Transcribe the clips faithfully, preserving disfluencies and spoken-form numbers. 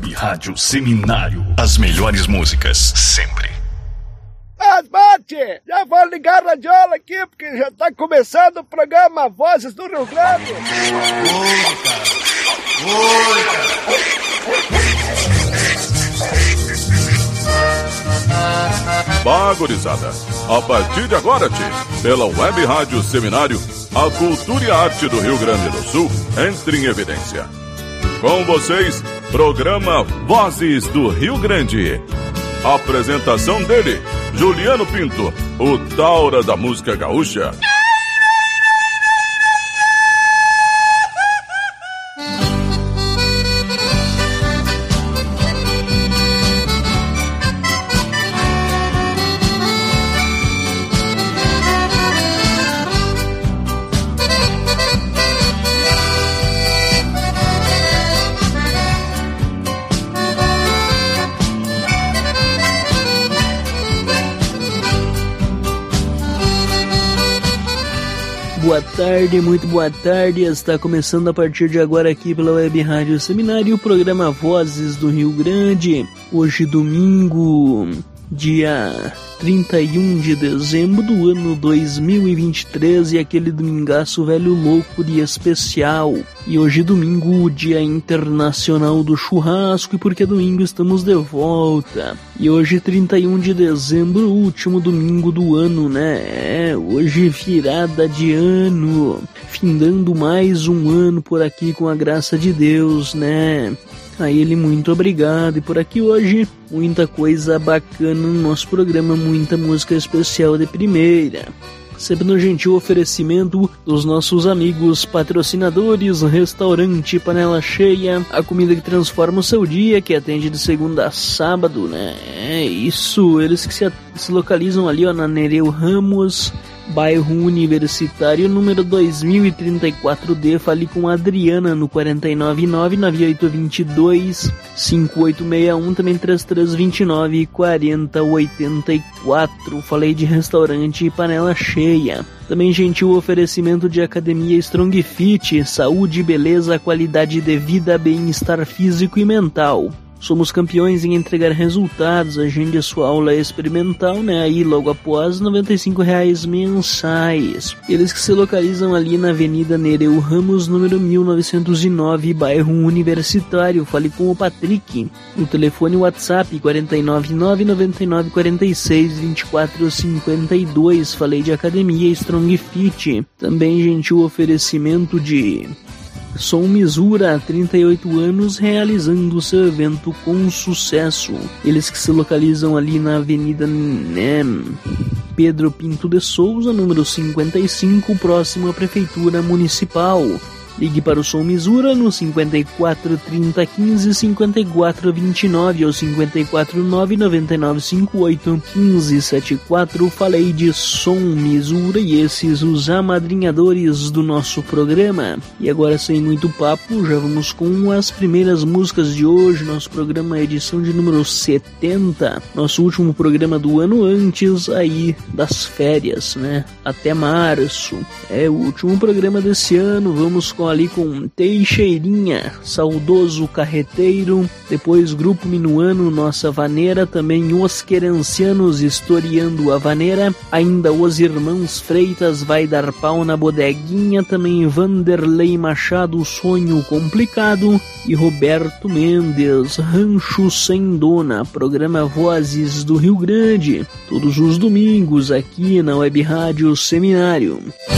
Web Rádio Seminário. As melhores músicas, sempre. Mas, Mate, já vou ligar a radiola aqui, porque já tá começando o programa Vozes do Rio Grande. Oi, cara. Oi, cara. Bah, gurizada, a partir de agora, tchê, pela Web Rádio Seminário, a cultura e a arte do Rio Grande do Sul entra em evidência. Com vocês, programa Vozes do Rio Grande. Apresentação dele, Juliano Pinto, o Taura da música gaúcha. Boa tarde, muito boa tarde. Está começando a partir de agora aqui pela Web Rádio Seminário o programa Vozes do Rio Grande. Hoje domingo, dia trinta e um de dezembro do ano dois mil e vinte e três, e aquele domingaço velho louco de especial. E hoje domingo, dia internacional do churrasco, e porque domingo estamos de volta. E hoje trinta e um de dezembro, último domingo do ano, né? É, hoje virada de ano, findando mais um ano por aqui com a graça de Deus, né? A ele muito obrigado. E por aqui hoje, muita coisa bacana no nosso programa, muita música especial de primeira. Sempre no gentil oferecimento dos nossos amigos patrocinadores, Restaurante Panela Cheia, a comida que transforma o seu dia, que atende de segunda a sábado, né? É isso, eles que se, se localizam ali, ó, na Nereu Ramos, bairro Universitário, número dois mil e trinta e quatro D. Fale com a Adriana no quatro nove nove, nove oito dois dois, cinco oito seis um, também três três dois nove, quatro zero oito quatro. Falei de Restaurante Panela Cheia. Também gentil oferecimento de Academia Strong Fit, saúde, beleza, qualidade de vida, bem-estar físico e mental. Somos campeões em entregar resultados. Agende a sua aula experimental, né? Aí logo após noventa e cinco reais mensais. Eles que se localizam ali na Avenida Nereu Ramos, número mil novecentos e nove, bairro Universitário. Fale com o Patrick. O telefone WhatsApp quatro nove nove, nove nove quatro seis, dois quatro cinco dois. Falei de Academia Strong Fit. Também gentil oferecimento de Som Misura, trinta e oito anos, realizando seu evento com sucesso. Eles que se localizam ali na Avenida, né, Pedro Pinto de Souza, número cinquenta e cinco, próximo à Prefeitura Municipal. Ligue para o Som Misura no cinco quatro, trinta, quinze, cinquenta e quatro vinte e nove ou cinco quatro nove, nove nove cinco oito, um cinco sete quatro. Falei de Som Misura e esses os amadrinhadores do nosso programa. E agora, sem muito papo, já vamos com as primeiras músicas de hoje. Nosso programa é edição de número setenta, nosso último programa do ano antes aí das férias, né? Até março. É o último programa desse ano. Vamos com ali com Teixeirinha, Saudoso Carreteiro, depois Grupo Minuano, Nossa Vaneira, também Os Querencianos, Historiando a Vaneira, ainda Os Irmãos Freitas, Vai Dar Pau na Bodeguinha, também Vanderlei Machado, Sonho Complicado, e Roberto Mendes, Rancho Sem Dona. Programa Vozes do Rio Grande, todos os domingos aqui na Web Rádio Seminário.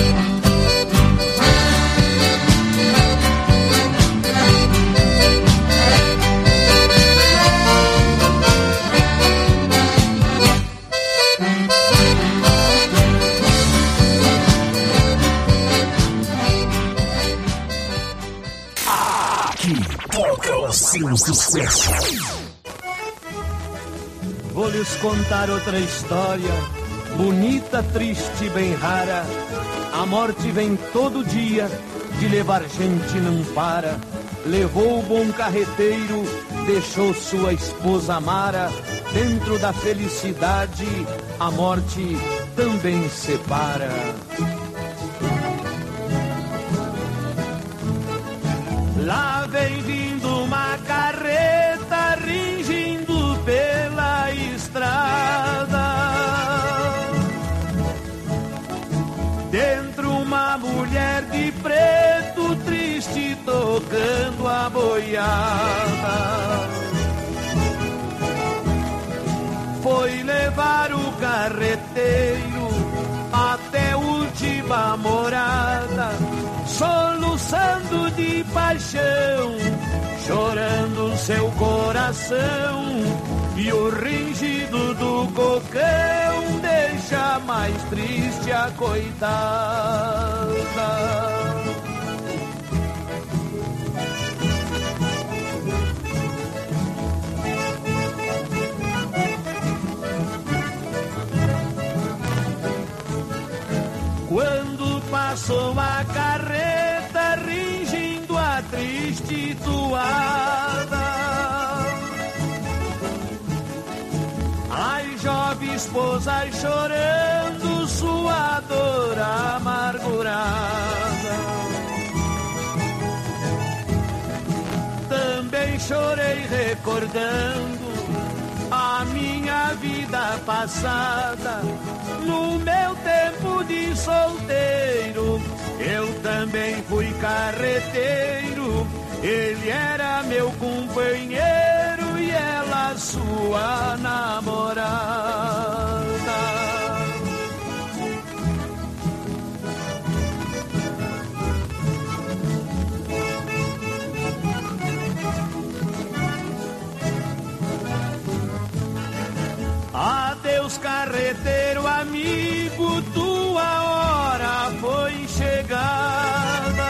Seu sucesso. Vou lhes contar outra história, bonita, triste, bem rara. A morte vem todo dia, de levar gente não para. Levou o bom carreteiro, deixou sua esposa amara. Dentro da felicidade, a morte também separa. Lá vem vindo uma carreta, boiada. Foi levar o carreteiro até a última morada, soluçando de paixão, chorando seu coração, e o ringido do cocão deixa mais triste a coitada. Quando passou a carreta, ringindo a triste toada, as jovem esposa chorando sua dor amargurada. Também chorei recordando a minha vida passada. No meu tempo de solteiro, eu também fui carreteiro. Ele era meu companheiro e ela sua namorada. Adeus, carreteiro amigo, tua hora foi chegada.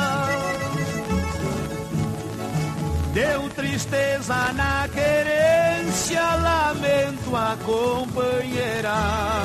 Deu tristeza na querência, lamento a companheirada.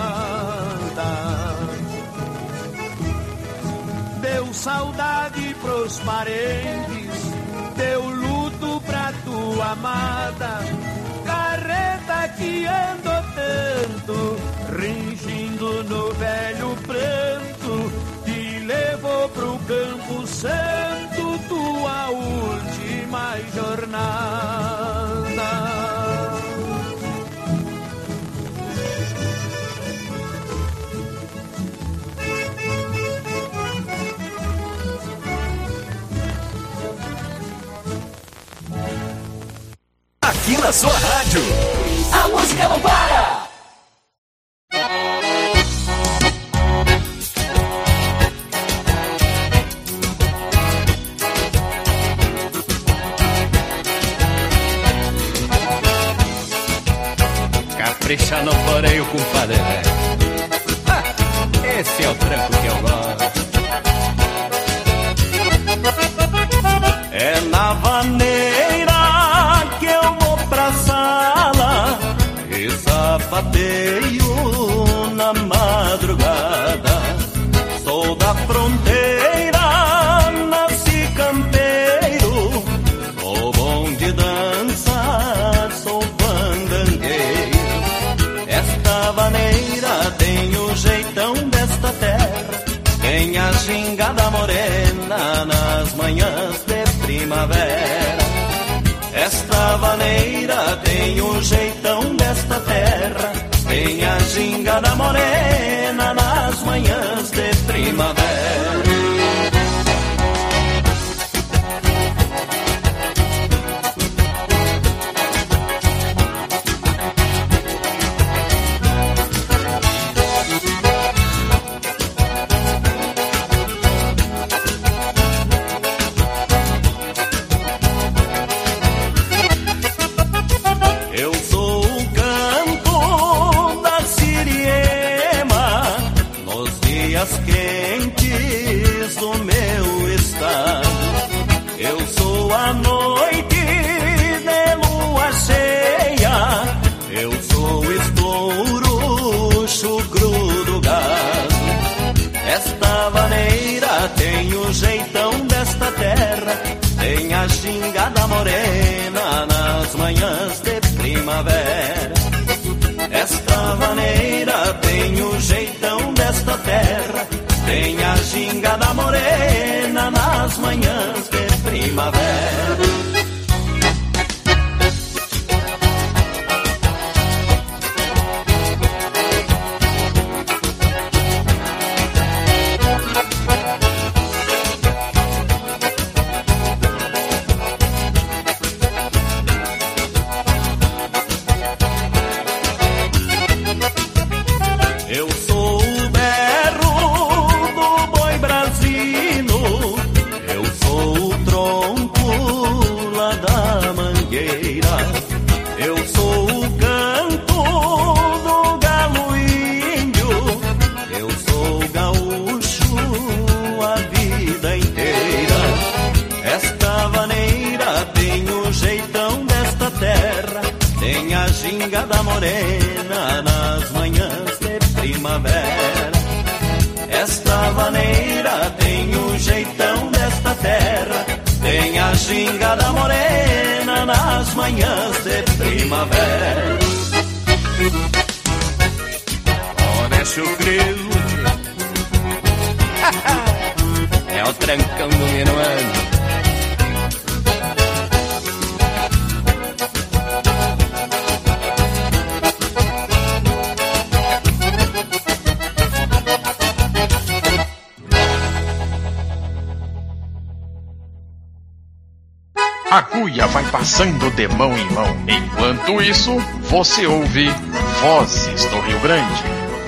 Deu saudade pros parentes, deu luto pra tua amada. Carreta que andou tanto, ringindo no velho pranto, te levou pro Campo Santo, tua última jornada. Aqui na sua rádio, a música não para! Capricha no floreio, compadre. Ah, esse é o tranco que eu gosto. É na vaneira que eu vou pra sala e sapateio na madrugada. Sou da fronteira, nasci campeiro, sou bom de dança, sou bandangueiro. Esta vaneira tem o jeitão desta terra, tem a gingada morena nas manhãs de primavera. Esta vaneira tem o jeitão desta terra, tem a gingada morena nas manhãs de primavera. Quentes do meu estado, eu sou a noite de lua cheia, eu sou o estouro, chucro do gado. Esta vaneira tem o jeitão desta terra, tem a gingada morena nas manhãs de primavera. Esta vaneira tem o jeitão desta terra, tem a gingada morena nas manhãs de primavera. inteira. Eu sou o canto do galo índio, eu sou gaúcho a vida inteira. Esta vaneira tem o jeitão desta terra, tem a ginga da morena nas manhãs de primavera. Esta vaneira tem o jeitão desta terra, tem a ginga da morena nas manhãs de primavera. Oh, desce o grilo. É o trancão do Minuano. A cuia vai passando de mão em mão. Enquanto isso, você ouve Vozes do Rio Grande.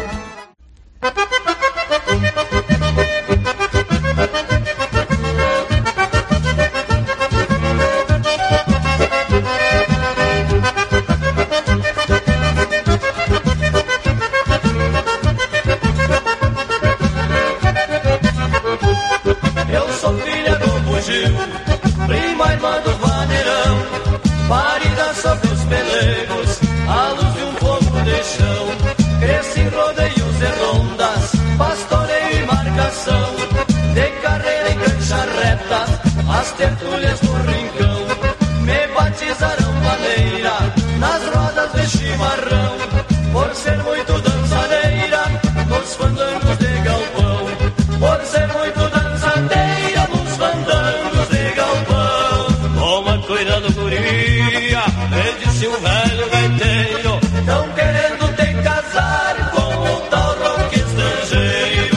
Eu sou filha do bugio, prima irmã do vaneirão, parida sobre os pelegos, à luz de um fogo de chão. Cresci em rodeios e rondas, pastoreio e marcação, de carreira em cancha reta, as tertúlias do rincão. Me batizaram maneira, nas rodas de chimarrão, por ser muito dançadeira, nos fandangos de galpão. Por ser muito dançadeira, nos fandangos de galpão. Toma cuidado, guria, me disse um velho gaiteiro, tão querendo te casar com o tal rock estrangeiro.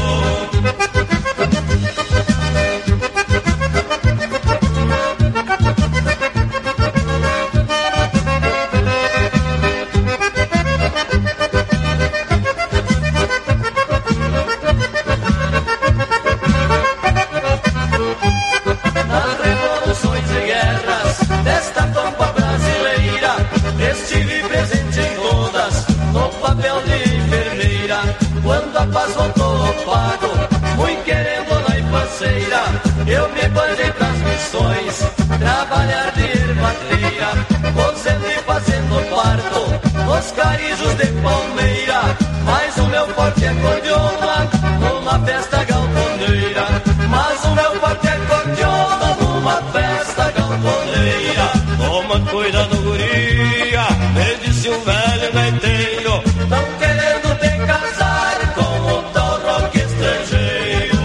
Nas revoluções e guerras desta pampa brasileira, estive presente em todas, no papel de enfermeira. Quando a paz voltou ao pago, muito querendo na ipaceira, eu me banhei pras missões, trabalhar de ervatreira, cozendo e fazendo parto, nos carijos de palmeira. Mas o meu forte é cordiona, numa festa galponeira. Mas o meu forte é cordiona, numa festa galponeira. Toma cuidado, guria, me disse um velho gaiteiro, tão querendo te casar com o tal rock estrangeiro.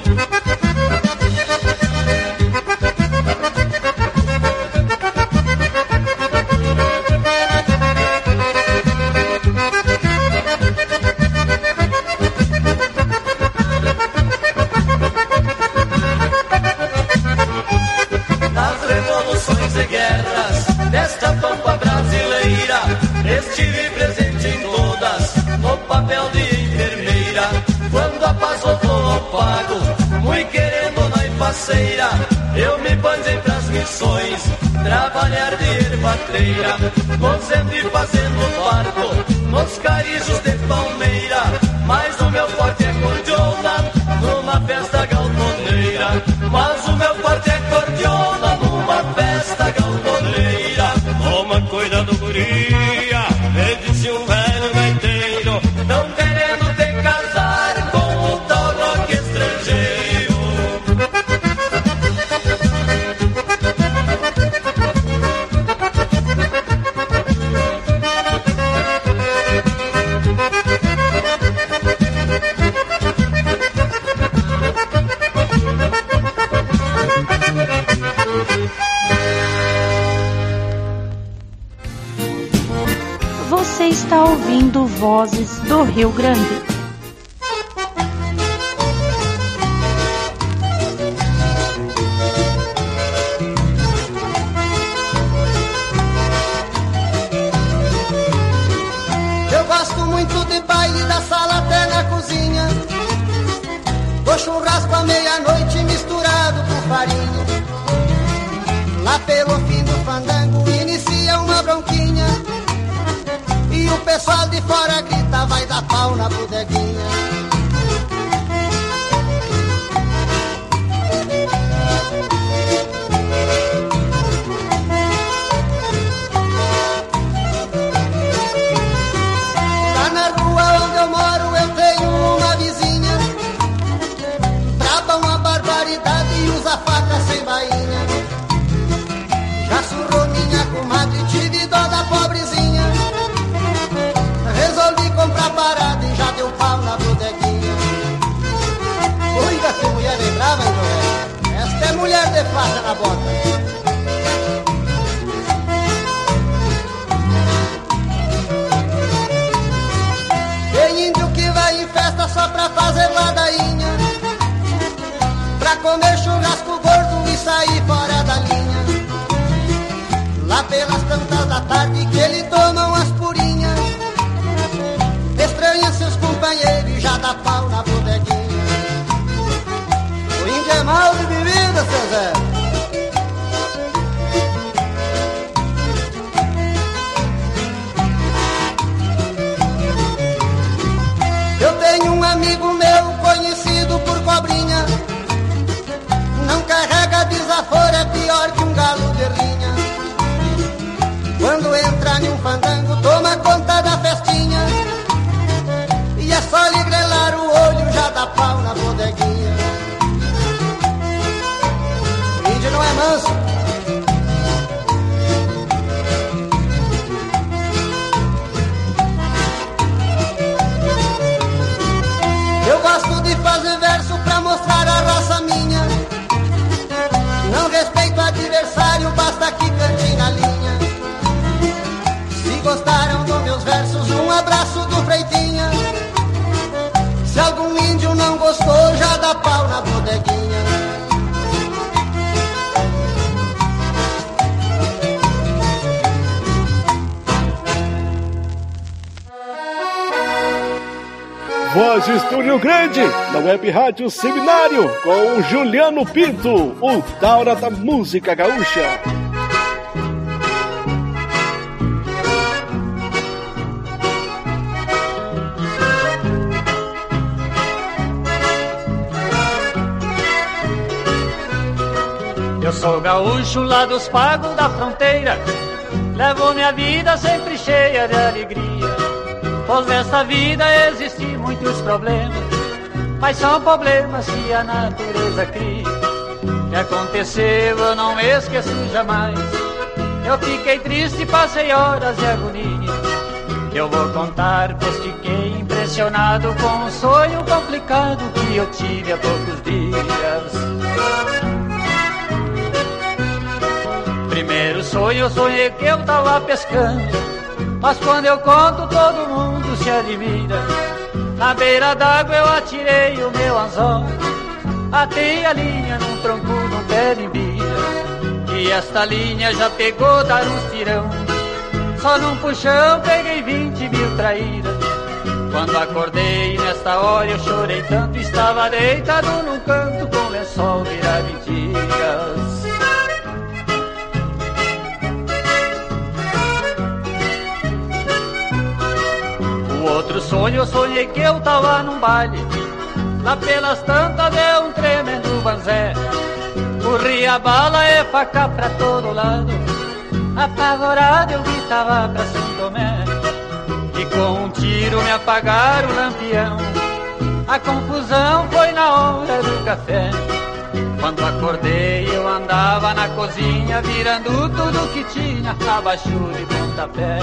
Nas revoluções e guerras desta pampa brasileira, estive presente em todas, no papel de enfermeira. Quando a paz voltou ao pago, muito querendo na ipaceira, eu me banhei pras missões, trabalhar de ervatreira, cozendo e fazendo parto, nos carijos de palmeira. Mas o meu forte é cordiona, numa festa galponeira. Mas o meu forte é cordiona, numa festa galponeira. Toma cuidado, guria, me disse um velho gaiteiro, tão querendo te casar com o tal rock estrangeiro. Você está ouvindo Vozes do Rio Grande. Eu gosto muito de baile da sala até na cozinha, do churrasco à meia-noite misturado com farinha. Lá pelo fim do fandango inicia pessoal de fora grita, vai dar pau na bodeguinha. Lá na rua onde eu moro eu tenho uma vizinha, braba uma barbaridade e usa faca sem bainha. Já surrou minha comadre, tive dó da pobrezinha. Resolvi comprar parada e já deu pau na bodeguinha. Cuida que mulher bem brava, hein, Noé? Esta é mulher de faca na bota. Tem índio que vai em festa só pra fazer ladainha, pra comer churrasco gordo e sair fora da linha. Lá pelas tantas da tarde que ele toma umas purinhas, estranha seus companheiros e já dá pau na bodeguinha. O índio é mal de bebida, seu Zé. Eu tenho um amigo meu conhecido por cobrinha, não carrega desaforo, é pior que um galo de rinha. Quando entra em um fandango, toma conta da festinha, e é só lhe grelar o olho, já dá pau na bodeguinha. O índio não é manso. Eu gosto de fazer verso pra mostrar a raça minha, não respeito adversário, basta que cante na linha. Se gostaram dos meus versos, um abraço do Freitinha. Se algum índio não gostou, já dá pau na bodeguinha. Vozes do Rio Grande, na Web Rádio Seminário, com o Juliano Pinto, o Taura da música gaúcha. Eu sou gaúcho lá dos pagos da fronteira, levo minha vida sempre cheia de alegria. Pois nesta vida existem muitos problemas, mas são problemas que a natureza cria. Que aconteceu eu não esqueço jamais, eu fiquei triste, passei horas de agonia. Eu vou contar, pois fiquei impressionado com um sonho complicado que eu tive há poucos dias. Primeiro sonho, eu sonhei que eu tava pescando, mas quando eu conto todo mundo se admira. Na beira d'água eu atirei o meu anzol, atei a linha num tronco de um pé de imbira, e esta linha já pegou dar uns tirão. Só num puxão peguei vinte mil traíras. Quando acordei nesta hora eu chorei tanto, estava deitado num canto com lençol virado em tiras. O outro sonho, eu sonhei que eu tava num baile, lá pelas tantas deu um tremendo banzé. Corria bala e faca pra todo lado, apavorado eu gritava pra São Tomé, e com um tiro me apagaram o lampião. A confusão foi na hora do café. Quando acordei eu andava na cozinha, virando tudo que tinha abaixo de pontapé.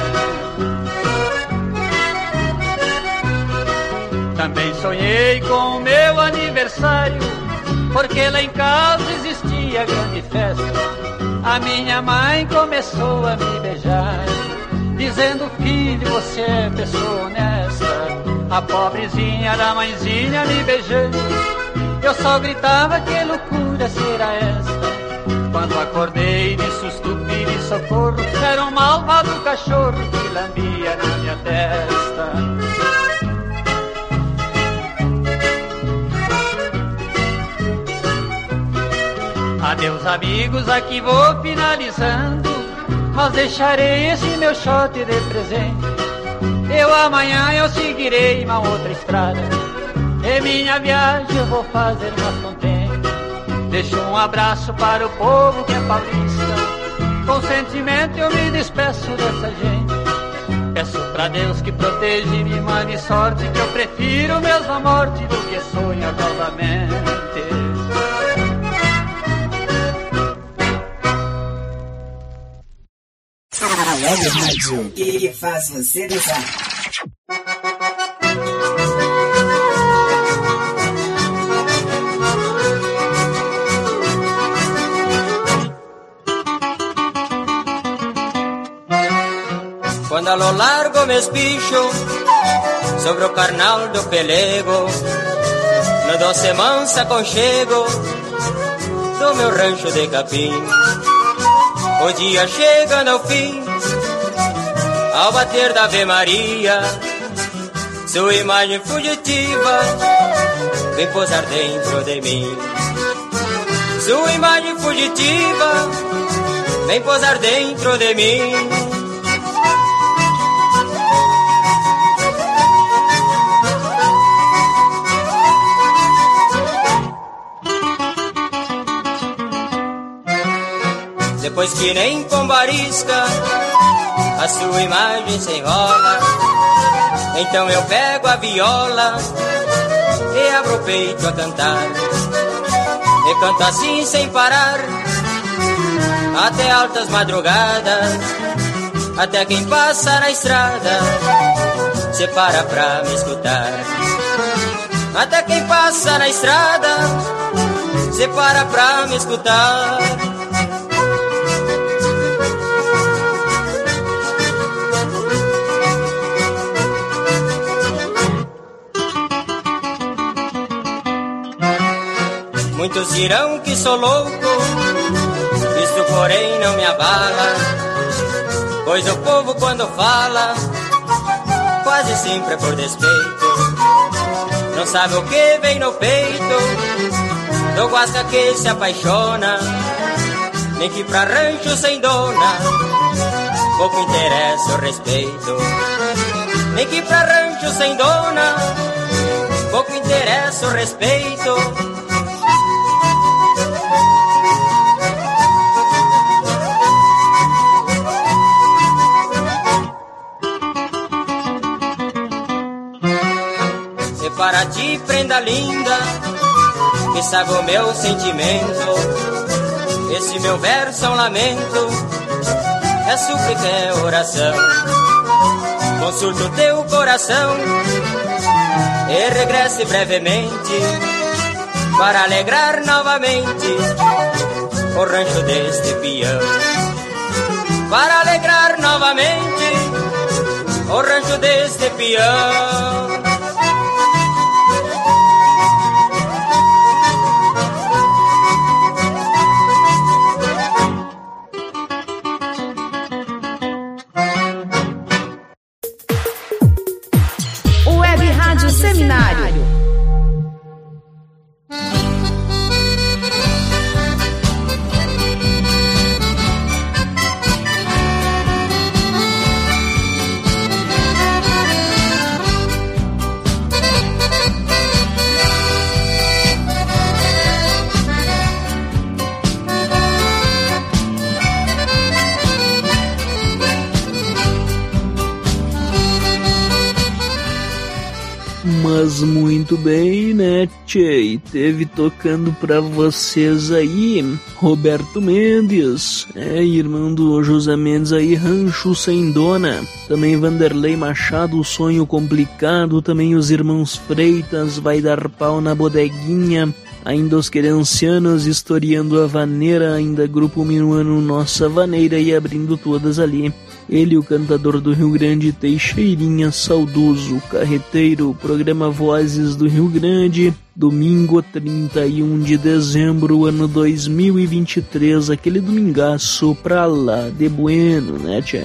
Também sonhei com o meu aniversário, porque lá em casa existia grande festa. A minha mãe começou a me beijar, dizendo: filho, você é pessoa honesta. A pobrezinha da mãezinha me beijando, eu só gritava: que loucura será esta? Quando acordei de susto pedi socorro, era um malvado cachorro que lambia na minha testa. Adeus amigos, aqui vou finalizando, mas deixarei esse meu shot de presente Eu amanhã eu seguirei uma outra estrada. E minha viagem eu vou fazer mais contente. Deixo um abraço para o povo que é paulista. Com sentimento eu me despeço dessa gente. Peço pra Deus que proteja e me mande sorte, que eu prefiro mesmo a morte do que sonhar novamente. A Web Rádio que faz você dançar. Quando a lo largo me espicho sobre o carnal do pelego, no doce mansa aconchego do meu rancho de capim, o dia chegando ao fim, ao bater da Ave Maria, sua imagem fugitiva vem posar dentro de mim. Sua imagem fugitiva vem posar dentro de mim. Depois que nem pombarisca a sua imagem se enrola, então eu pego a viola e abro o peito a cantar. E canto assim sem parar, até altas madrugadas, até quem passa na estrada se para pra me escutar. Até quem passa na estrada se para pra me escutar. Muitos dirão que sou louco, isto porém não me abala, pois o povo quando fala, quase sempre é por despeito. Não sabe o que vem no peito do guasca que se apaixona, nem que pra rancho sem dona pouco interessa o respeito. Nem que pra rancho sem dona pouco interessa o respeito. Para ti, prenda linda, que sabe o meu sentimento. Esse meu verso é um lamento, é súplica, é oração. Consulta o teu coração e regresse brevemente para alegrar novamente o rancho deste peão. Para alegrar novamente o rancho deste peão. Seminário. Mas muito bem, né, tchê? E teve tocando pra vocês aí Roberto Mendes, é, irmão do José Mendes aí, Rancho Sem Dona. Também Vanderlei Machado, Sonho Complicado. Também os irmãos Freitas, Vai Dar Pau na Bodeguinha. Ainda os Querencianos, Historiando a Vaneira. Ainda Grupo Minuano, Nossa Vaneira. E abrindo todas ali, ele, o cantador do Rio Grande, Teixeirinha Saudoso, Carreteiro. Programa Vozes do Rio Grande, domingo trinta e um de dezembro, ano dois mil e vinte e três, aquele domingaço pra lá de bueno, né, tchê?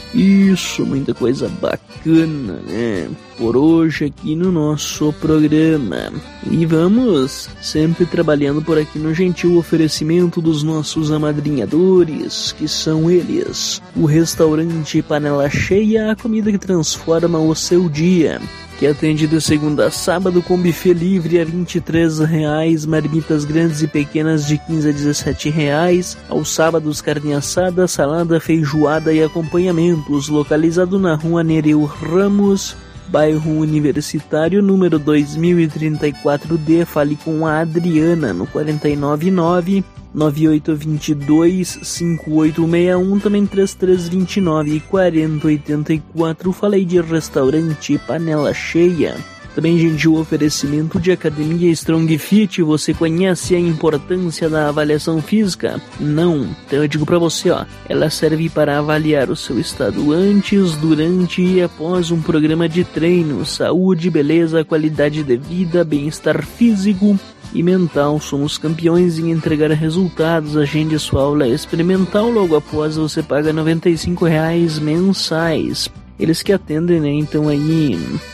Isso, muita coisa bacana, né? Por hoje aqui no nosso programa. E vamos sempre trabalhando por aqui no gentil oferecimento dos nossos amadrinhadores, que são eles: o restaurante Panela Cheia, a comida que transforma o seu dia, que atende de segunda a sábado com buffet livre a vinte e três reais, marmitas grandes e pequenas de quinze a dezessete reais, aos sábados carne assada, salada, feijoada e acompanhamentos, localizado na rua Nereu Ramos, bairro Universitário, número dois mil e trinta e quatro D. Fale com a Adriana no quatro nove nove, nove oito dois dois, cinco oito seis um, também três três dois nove, quatro zero oito quatro. Falei de restaurante Panela Cheia. Também gentil oferecimento de Academia Strong Fit. Você conhece a importância da avaliação física? Não? Então eu digo pra você, ó, ela serve para avaliar o seu estado antes, durante e após um programa de treino. Saúde, beleza, qualidade de vida, bem-estar físico e mental. Somos campeões em entregar resultados. Agende sua aula experimental, logo após você paga noventa e cinco reais mensais. Eles que atendem, né? Então aí,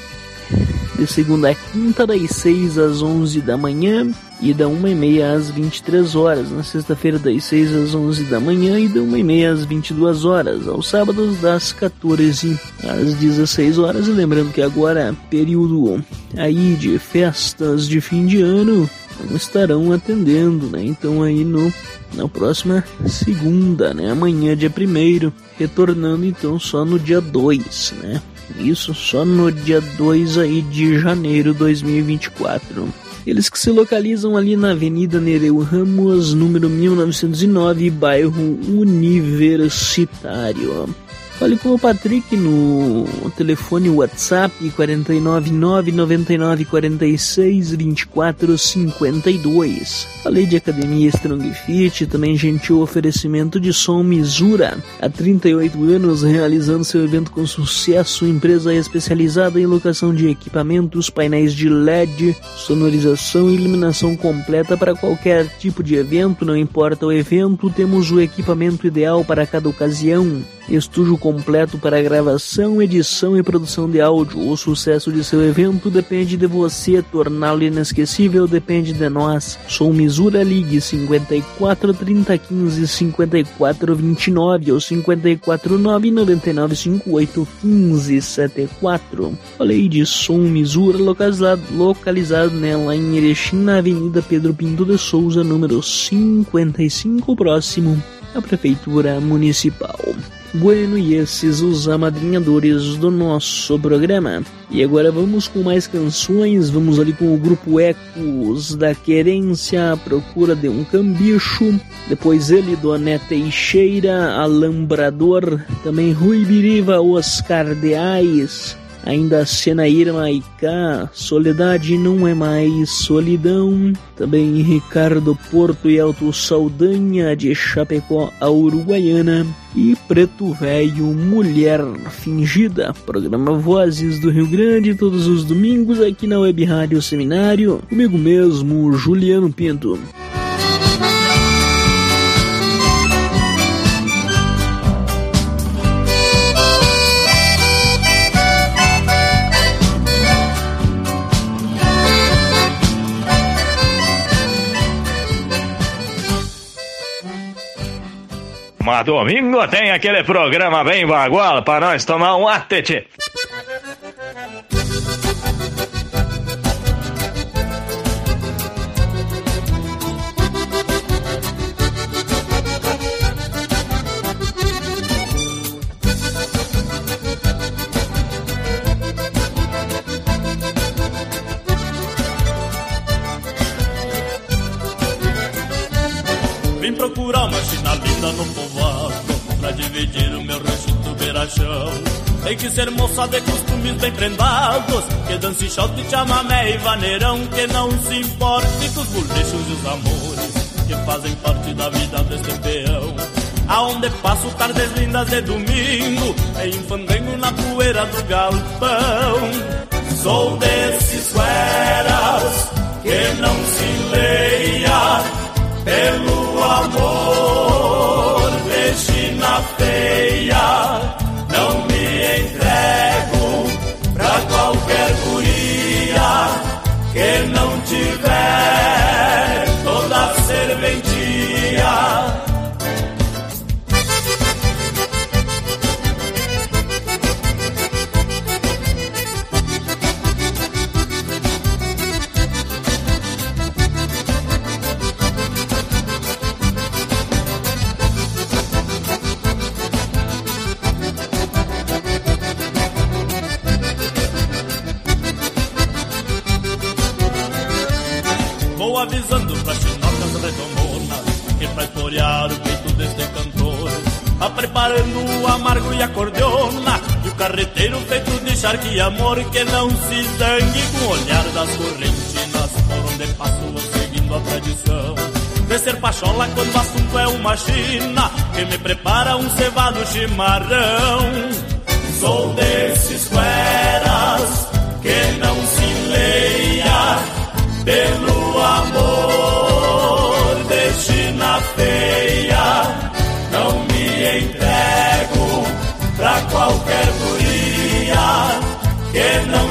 de segunda a quinta, das seis às onze da manhã e da uma e meia às vinte e três horas. Na sexta-feira, das seis às onze da manhã e da uma e meia às vinte e duas horas. Aos sábados, das quatorze às dezesseis horas. E lembrando que agora, período aí de festas de fim de ano, não estarão atendendo, né? Então aí no, na próxima segunda, né? Amanhã, dia primeiro, retornando então só no dia dois, né? Isso só no dia dois aí de janeiro de dois mil e vinte e quatro. Eles que se localizam ali na Avenida Nereu Ramos, número mil novecentos e nove, bairro Universitário. Fale com o Patrick no telefone WhatsApp quatro nove nove, nove nove quatro seis, dois quatro cinco dois. Falei de Academia Strong Fit, também gentil oferecimento de Som Misura. Há trinta e oito anos realizando seu evento com sucesso, empresa especializada em locação de equipamentos, painéis de L E D, sonorização e iluminação completa para qualquer tipo de evento, não importa o evento, temos o equipamento ideal para cada ocasião. Estúdio completo para gravação, edição e produção de áudio. O sucesso de seu evento depende de você, torná-lo inesquecível depende de nós. Som Misura, ligue cinquenta e quatro, trinta, quinze, cinquenta e quatro, vinte e nove ou cinquenta e quatro, nove nove nove cinco oito, quinze, setenta e quatro. Falei de Som Misura, localizado, localizado nela em Erechim, na Avenida Pedro Pinto de Souza, número cinquenta e cinco, próximo à Prefeitura Municipal. Bueno, e esses os amadrinhadores do nosso programa. E agora vamos com mais canções. Vamos ali com o grupo Ecos da Querência, à procura de um cambicho. Depois ele, Doné Teixeira, Alambrador. Também Rui Biriva, Os Cardeais. Ainda Senaíra Maicá, Soledade Não É Mais Solidão. Também Ricardo Porto e Alto Saldanha, de Chapecó a Uruguaiana. E Preto Velho, Mulher Fingida. Programa Vozes do Rio Grande, todos os domingos aqui na Web Rádio Seminário. Comigo mesmo, Juliano Pinto. Mas domingo tem aquele programa bem bagual para nós tomar um atete. Vim procurar uma china linda no povoado pra dividir o meu rancho do beirachão. Tem que ser moça de costumes bem prendados, que dance shot, chamamé e vaneirão, que não se importe com os bolichos e os amores que fazem parte da vida deste peão. Aonde passo tardes lindas de domingo, em fandango na poeira do galpão. Sou desses fueras que não se leia pelo amor de china feia, não separando o amargo e a cordiona. E o carreteiro feito de charque e amor que não se zangue com o olhar das correntinas por onde passo seguindo a tradição. De ser pachola quando o assunto é uma china que me prepara um cevado chimarrão. Sou desses cueras que não se enleia pelo amor de china feia. Não me entrego pra qualquer guria que não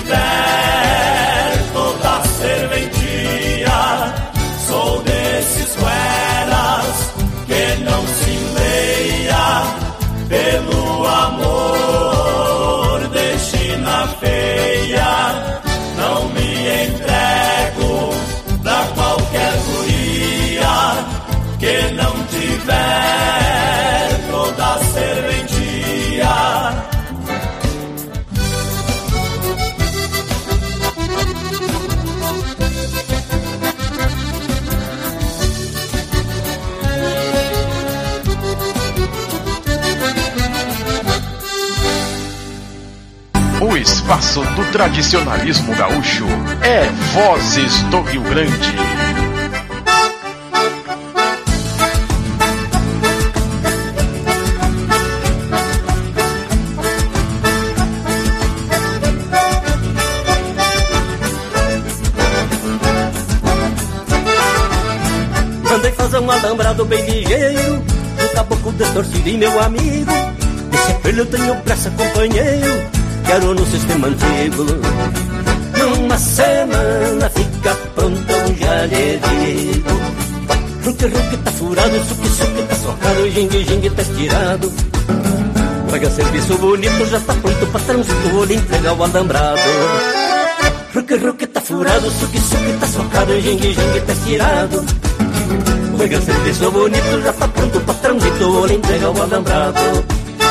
tiver toda a serventia. Sou desses cueras que não se enleia pelo amor de china feia. Não me entrego pra qualquer guria que não tiver toda a serventia. O espaço do tradicionalismo gaúcho é Vozes do Rio Grande. Mandei fazer um alambrado bem ligeiro, um caboclo distorcido e meu amigo. Desse apelho eu tenho pressa, companheiro, quero no sistema antigo. Numa semana fica pronto um jalheiro. Ruque, ruque tá furado, suque, suque tá socado, jingue, jingue tá estirado. Paga serviço bonito, já tá pronto pra trânsito, vou lhe entregar o alambrado. Ruque, ruque tá furado, suque, suque tá socado, jingue, jingue tá estirado. Paga serviço bonito, já tá pronto pra trânsito, vou lhe entregar o alambrado.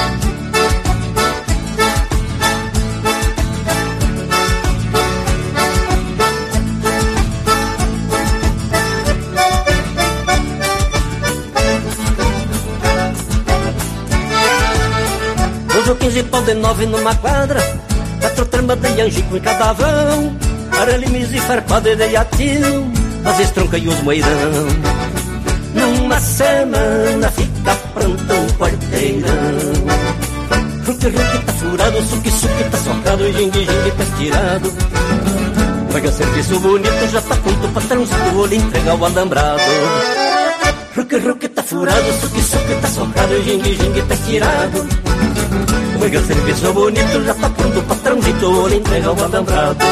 quinze pau de nove numa quadra, quatro trambas de angico em cada vão, aralimes e farpado de iatil, as estronca e os moirão. Numa semana fica pronto um quarteirão. Ruque, ruque tá furado, suque, suque tá socado, jingue, jingue tá estirado. Paga serviço bonito, já tá pronto pra trânsito, vou lhe entregar o alambrado. Ruque, ruque tá furado, suque, suque tá socado, jingue, jingue tá estirado. Paga serviço bonito, já tá pronto pra trânsito, vou lhe entregar o alambrado.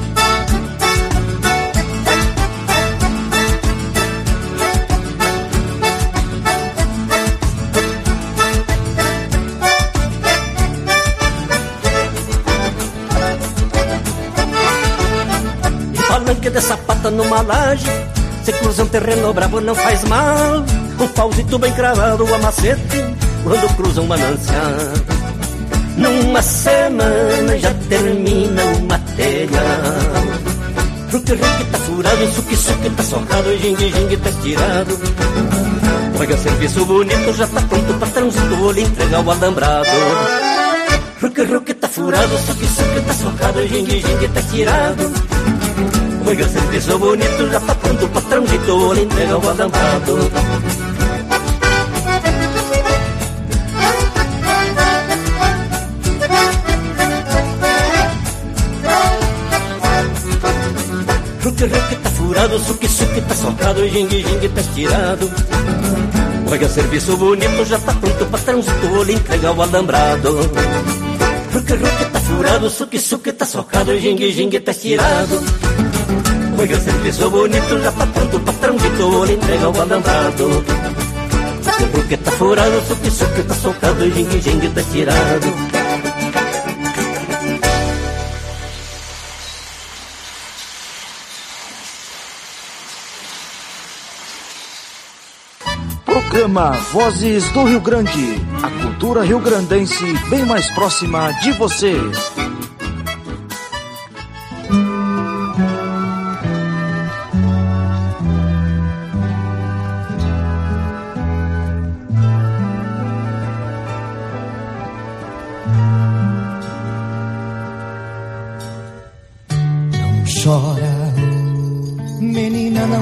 E palanque de sapata numa laje, se cruza um terreno bravo não faz mal. Um pauzito bem cravado a macete, quando cruza um manancial. Numa semana já termina o material. Ruque, ruque tá furado, suque, suque tá socado, jingue, jingue tá estirado. Paga serviço bonito, já tá pronto pra trânsito, vou lhe entregar o alambrado. Ruque, ruque tá furado, suque, suque tá socado, jingue, jingue tá estirado. Paga serviço bonito, já tá pronto pra trânsito, vou lhe entregar o alambrado. Ruque, ruque tá furado, suque, suque tá socado, jingue, jingue tá estirado. Paga serviço bonito, já tá pronto pra trânsito, vou lhe entregar o alambrado. Ruque, ruque tá furado, suque, suque tá socado, jingue, jingue tá estirado. Paga serviço bonito, já tá pronto pra trânsito, vou lhe entregar o alambrado. Ruque, ruque tá furado, suque, suque tá socado, jingue, jingue tá estirado. Programa Vozes do Rio Grande, a cultura rio-grandense bem mais próxima de você.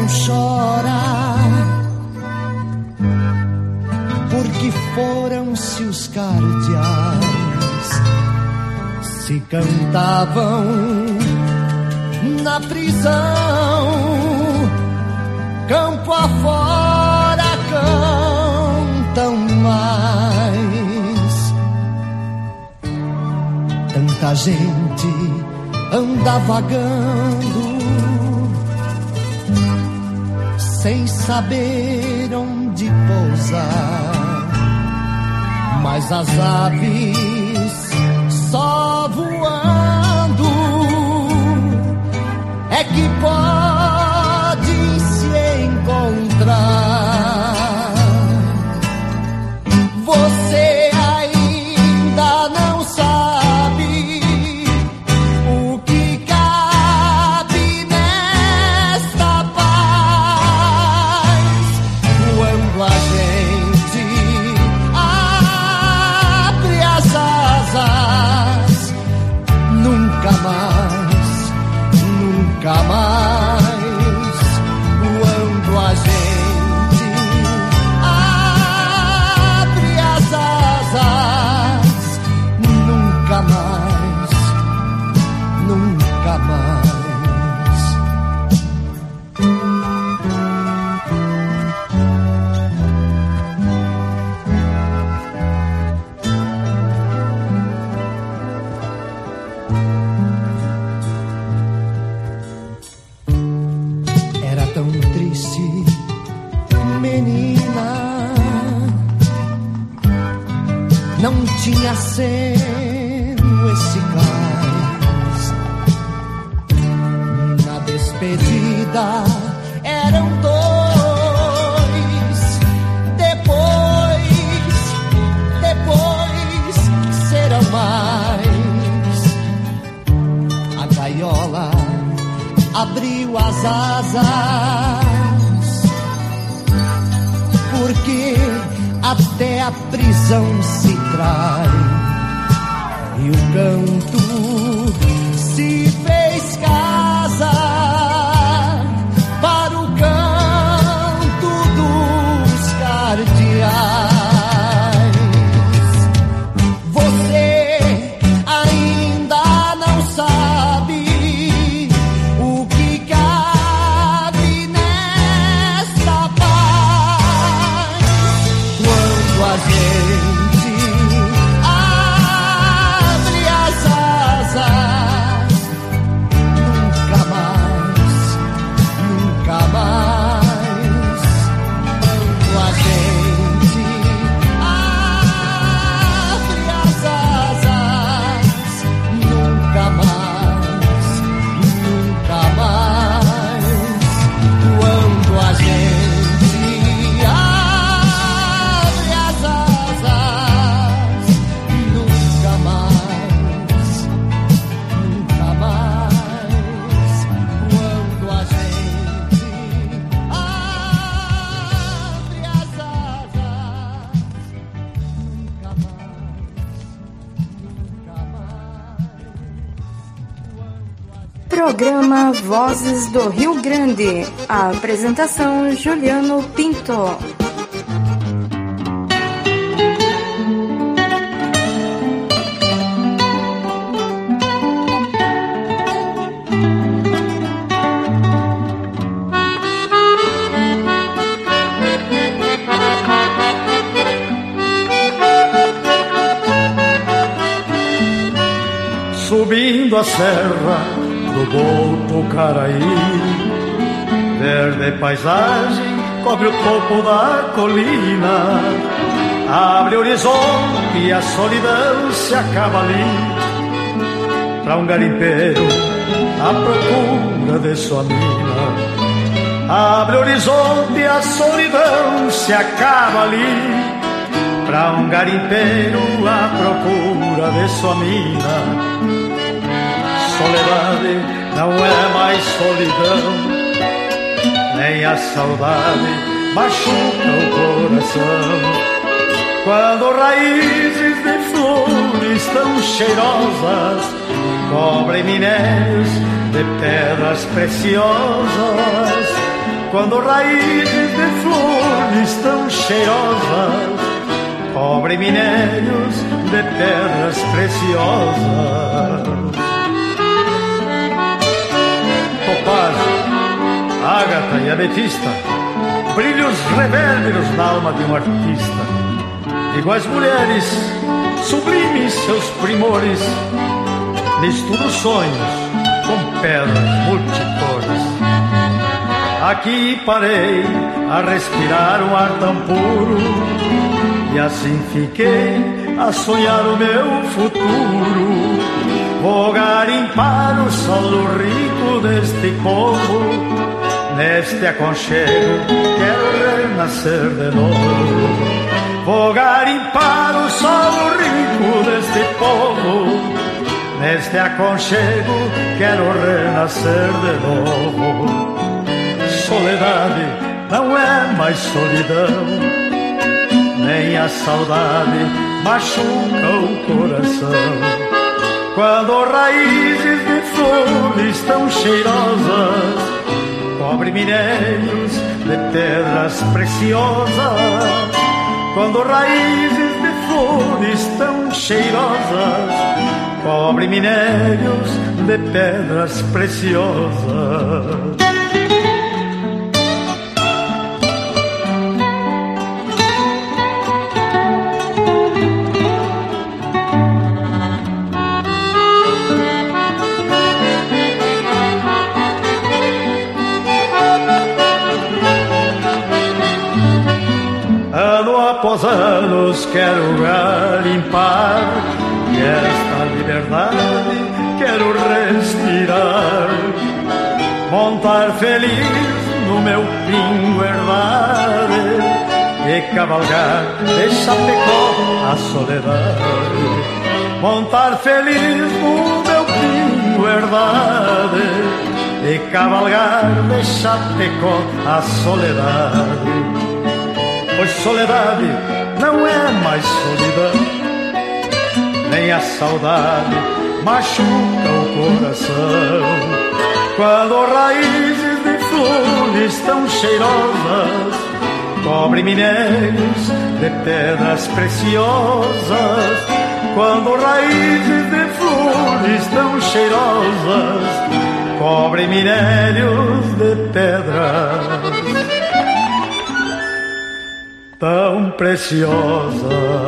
não chora, porque foram-se os cardeais, se cantavam na prisão, campo afora cantam mais. Tanta gente anda vagando sem saber onde pousar, mas as aves só voando é que podem se encontrar. Você ainda não sabe o que cabe nesta paz, quando a gente abre as asas. Nunca mais, nunca mais, quando a gente abre as asas. Nunca mais, nunca mais. Era tão triste, menina, não tinha seno esse cais. Na despedida eram dois, depois, depois serão mais. A gaiola abriu as asas, porque até a prisão se trai, e o canto se fez casa para o canto dos cardeais. Você ainda não sabe o que cabe nesta paz, quando a gente abre as asas. Nunca mais, nunca mais, quando a gente abre as asas. Nunca mais, nunca mais, quando a gente abre as asas. Nunca mais, nunca mais, quando a gente abre as asas. Nunca mais. Programa Vozes do Rio Grande. A apresentação Juliano Pinto. Subindo a serra do Botucaraí, verde paisagem cobre o topo da colina, abre o horizonte e a solidão se acaba ali. Pra um garimpeiro à procura de sua mina, abre o horizonte e a solidão se acaba ali. Pra um garimpeiro à procura de sua mina, soledade não é mais solidão, nem a saudade machuca o coração. Quando raízes de flores tão cheirosas cobrem minérios de pedras preciosas, quando raízes de flores tão cheirosas cobrem minérios de pedras preciosas. Topázio, ágata e ametista, brilhos reverberos na alma de um artista. Iguais mulheres, sublimes seus primores, misturo sonhos com pedras multicores. Aqui parei a respirar um ar tão puro, e assim fiquei a sonhar o meu futuro. Vou garimpar o solo rico deste povo, neste aconchego quero renascer de novo. Vou garimpar o solo rico deste povo, neste aconchego quero renascer de novo. Soledade não é mais solidão, nem a saudade machuca o coração. Quando raízes de flores tão cheirosas cobrem minérios de pedras preciosas. Quando raízes de flores tão cheirosas cobrem minérios de pedras preciosas. Após anos quero garimpar, e esta liberdade quero respirar, montar feliz no meu pingo herdade e cavalgar de Chapecó a soledade. Montar feliz no meu pingo herdade e cavalgar de Chapecó a soledade. Pois soledade não é mais solidão, nem a saudade machuca o coração. Quando raízes de flores tão cheirosas cobrem minérios de pedras preciosas. Quando raízes de flores tão cheirosas cobrem minérios de pedras tão preciosas.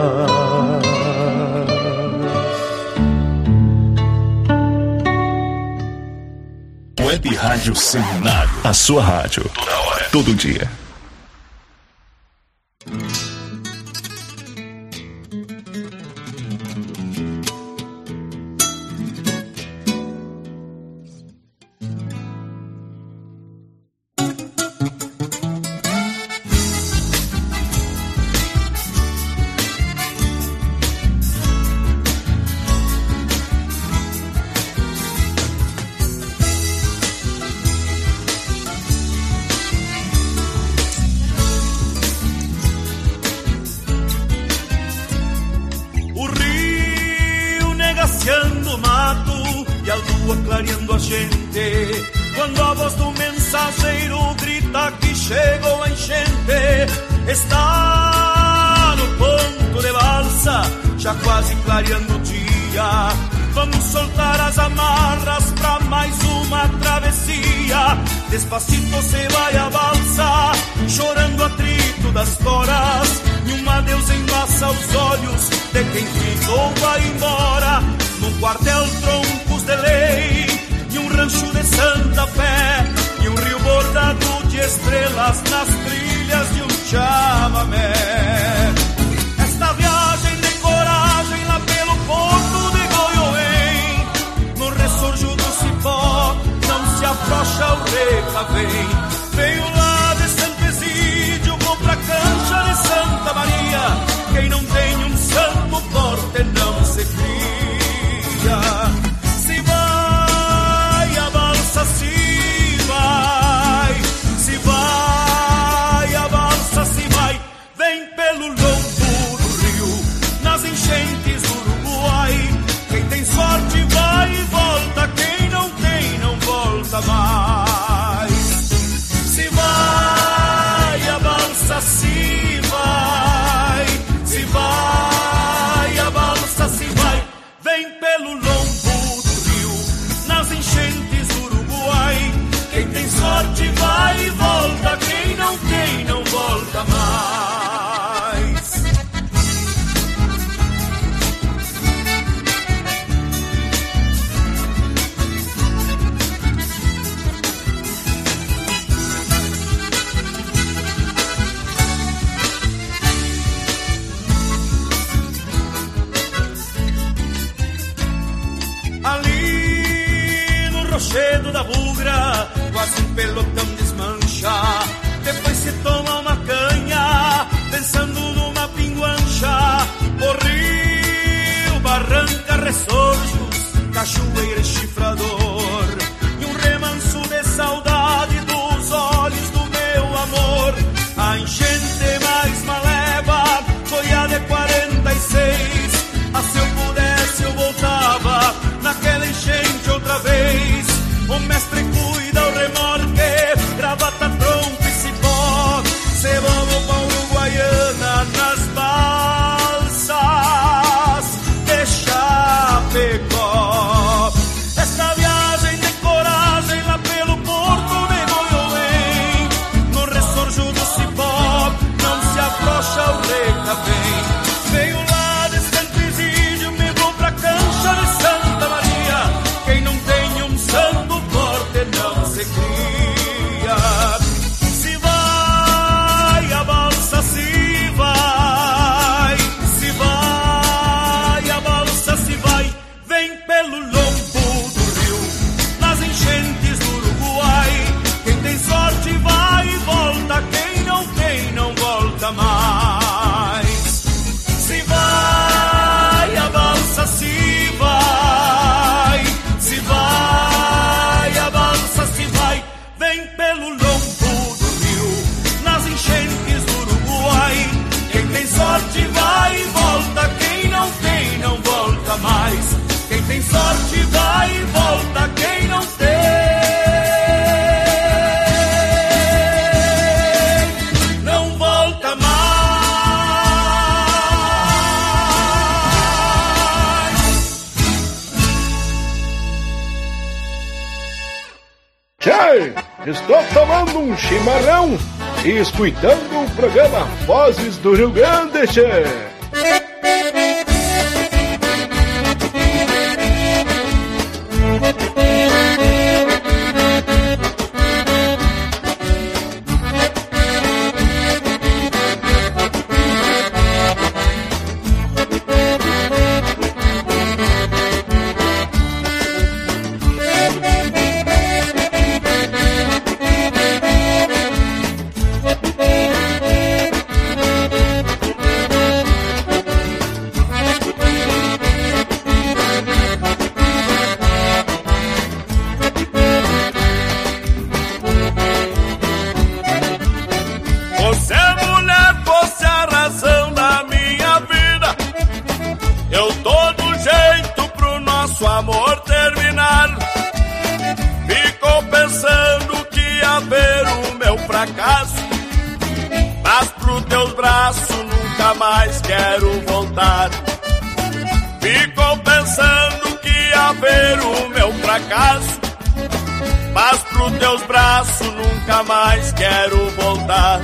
Web Rádio Seminário, a sua rádio, toda hora, todo dia. Despacito se vai a balsa, chorando atrito das toras, e um adeus embaça os olhos de quem ficou vai embora. Num quartel troncos de lei, e um rancho de Santa Fé, e um rio bordado de estrelas nas trilhas de um chamamé. Esta viagem de coragem lá pelo porto de Goiôém, no ressurjo do cipó não se afrouxa o recavém. Veio lá de Santo Exídio, vou pra cancha de Santa Maria. Quem não tem um santo forte não se cria. Se vai a balsa, se vai, se vai a balsa, se vai. Vem cedo da bugra, quase um pelotão desmancha. Depois se toma uma canha, pensando numa pinguancha. O rio, barranca, ressorjos, cachoeira e chifrador, e um remanso de saudade dos olhos do meu amor. A enchente mais maleva foi a de quarenta e seis. Ah, se eu pudesse eu voltava naquela enchente outra vez. O mestre cuida o remorque, gravata, tronco e cipó, se vamos pra Uruguaiana nas balsas de Chapecó. Esta viagem de coragem lá pelo porto me goiou bem. No ressorjo do cipó não se afrouxa o recavém. Veio lá desse presídio, me vou pra cancha de Santa Maria. Quem não tem um santo forte não se cria. Se vai a balsa, se vai, se vai a balsa, se vai. Vem pelo lombo do rio, nas enchentes do Uruguai. Quem tem sorte vai e volta, quem não tem não volta mais. Se vai a balsa, se vai, se vai a balsa, se vai. Vem pelo lombo do rio, nas enchentes do Uruguai. Quem tem sorte vai e volta, quem não tem não volta mais. Quem tem sorte vai e volta, quem não tem não volta mais. Tchê, estou tomando um chimarrão e escutando o programa Vozes do Rio Grande, tchê. Você é mulher, você é a razão da minha vida. Eu tô do jeito pro nosso amor terminar. Ficou pensando que ia ver o meu fracasso, mas pro teus braços nunca mais quero voltar. Ficou pensando que ia ver o meu fracasso, mas pro teus braços nunca mais quero voltar.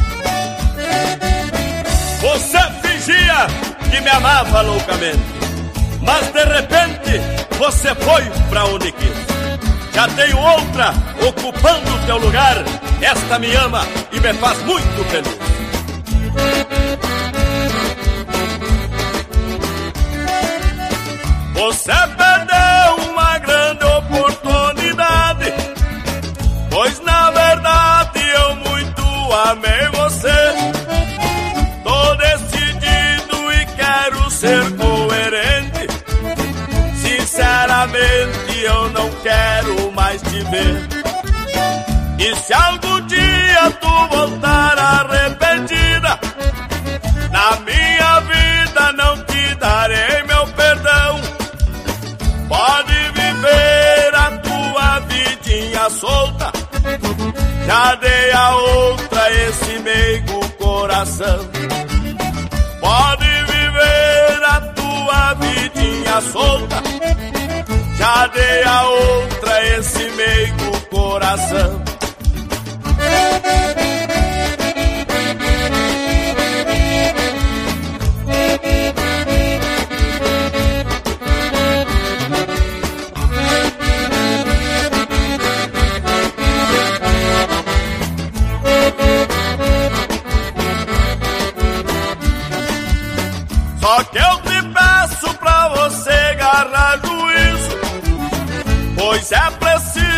Você fingia que me amava loucamente, mas de repente você foi pra onde quis. Já tenho outra ocupando o teu lugar. Esta me ama e me faz muito feliz. Você perdeu uma grande oportunidade, pois na verdade eu muito amei você. Tô decidido e quero ser coerente. Sinceramente eu não quero mais te ver. E se algum dia tu voltar arrependida, na minha vida não te darei meu perdão. Pode viver a tua vidinha solta, já dei a outra esse meigo coração. Pode viver a tua vidinha solta, já dei a outra esse meigo coração. Só que eu te peço pra você agarrar juízo, pois é preciso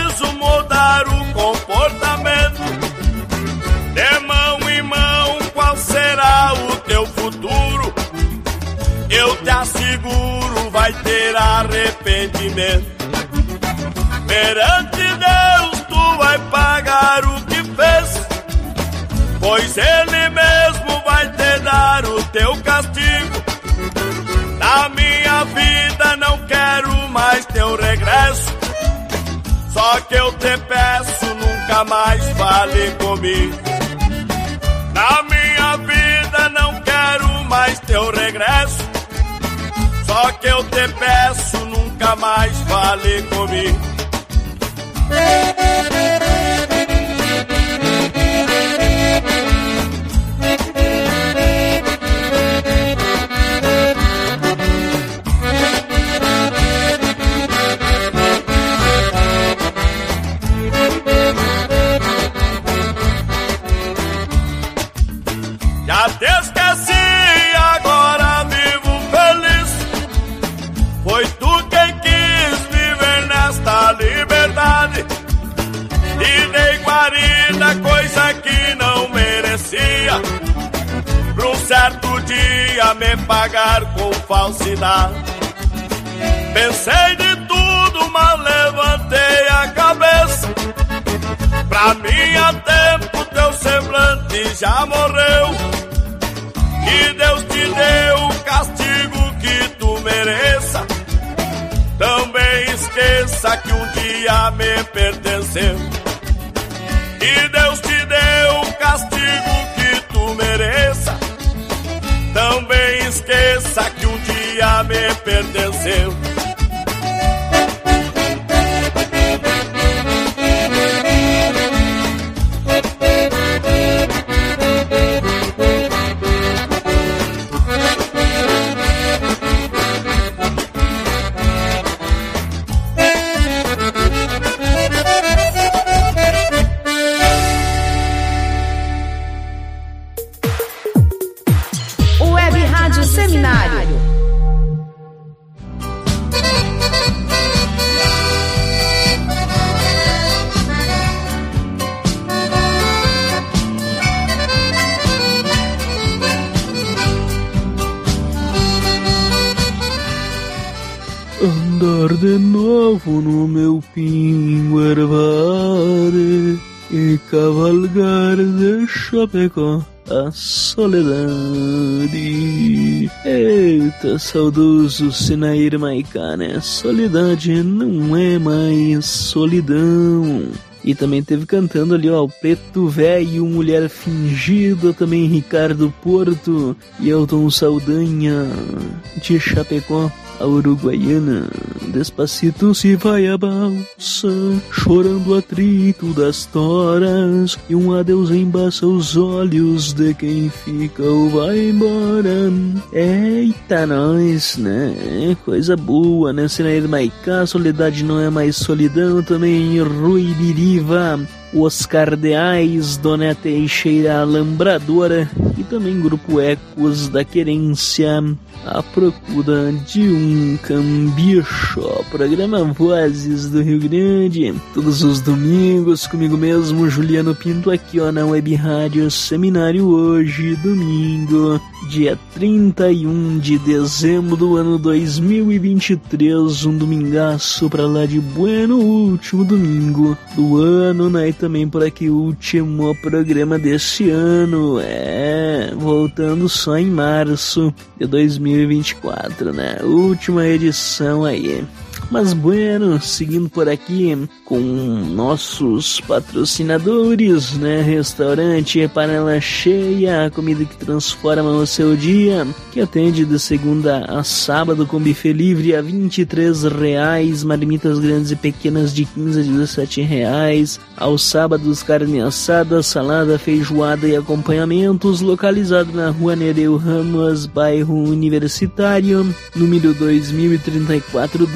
mudar o comportamento. De mão em mão, qual será o teu futuro? Eu te asseguro, vai ter arrependimento. Perante Deus tu vai pagar o que fez, pois Ele mesmo vai te dar o teu castigo. Na minha vida não quero mais teu regresso, só que eu te peço, nunca mais fale comigo. Na minha vida não quero mais teu regresso, só que eu te peço, nunca mais fale comigo. Já te esqueci, agora vivo feliz. Foi tu quem quis viver nesta liberdade. Te dei guarida, coisa que não merecia, pra um certo dia me pagar com falsidade. Pensei de tudo, mas levantei a cabeça. Pra mim há tempo teu semblante já morreu. Que Deus te deu o castigo que tu mereça. Também esqueça que um dia me pertenceu. Que Deus te deu o castigo que tu mereça. Também esqueça que um dia me pertenceu. Andar de novo no meu pinguarvare e cavalgar de Chapecó a soledade. Eita, saudoso Sinair Maiká, né? Soledade não é mais solidão. E também teve cantando ali, ó, o Preto Velho, Mulher Fingida, também Ricardo Porto e Elton Saldanha de Chapecó, a uruguaiana. Despacito se vai a balsa, chorando o atrito das toras, e um adeus embaça os olhos de quem fica ou vai embora. Eita, nós, né? Coisa boa, né? Sinair Maiká, Soledade não é mais solidão. Também Rui Biriva, Os Cardeais, Dona Teixeira Alambradora, e também Grupo Ecos da Querência, A Procura de um Cambicho. Programa Vozes do Rio Grande, todos os domingos, comigo mesmo, Juliano Pinto, aqui ó, na Web Rádio Seminário. Hoje, domingo, dia trinta e um de dezembro do ano dois mil e vinte e três, um domingaço pra lá de bueno, último domingo do ano, né? E também por aqui o último programa desse ano, é, voltando só em março de dois mil e vinte e quatro, né? Última edição aí. Mas bueno, seguindo por aqui com nossos patrocinadores, né? Restaurante Panela Cheia, a comida que transforma o seu dia, que atende de segunda a sábado com buffet livre a vinte e três reais, marmitas grandes e pequenas de quinze a dezessete reais, aos sábados carne assada, salada, feijoada e acompanhamentos, localizado na Rua Nereu Ramos, bairro Universitário, número dois mil e trinta e quatro D. Fale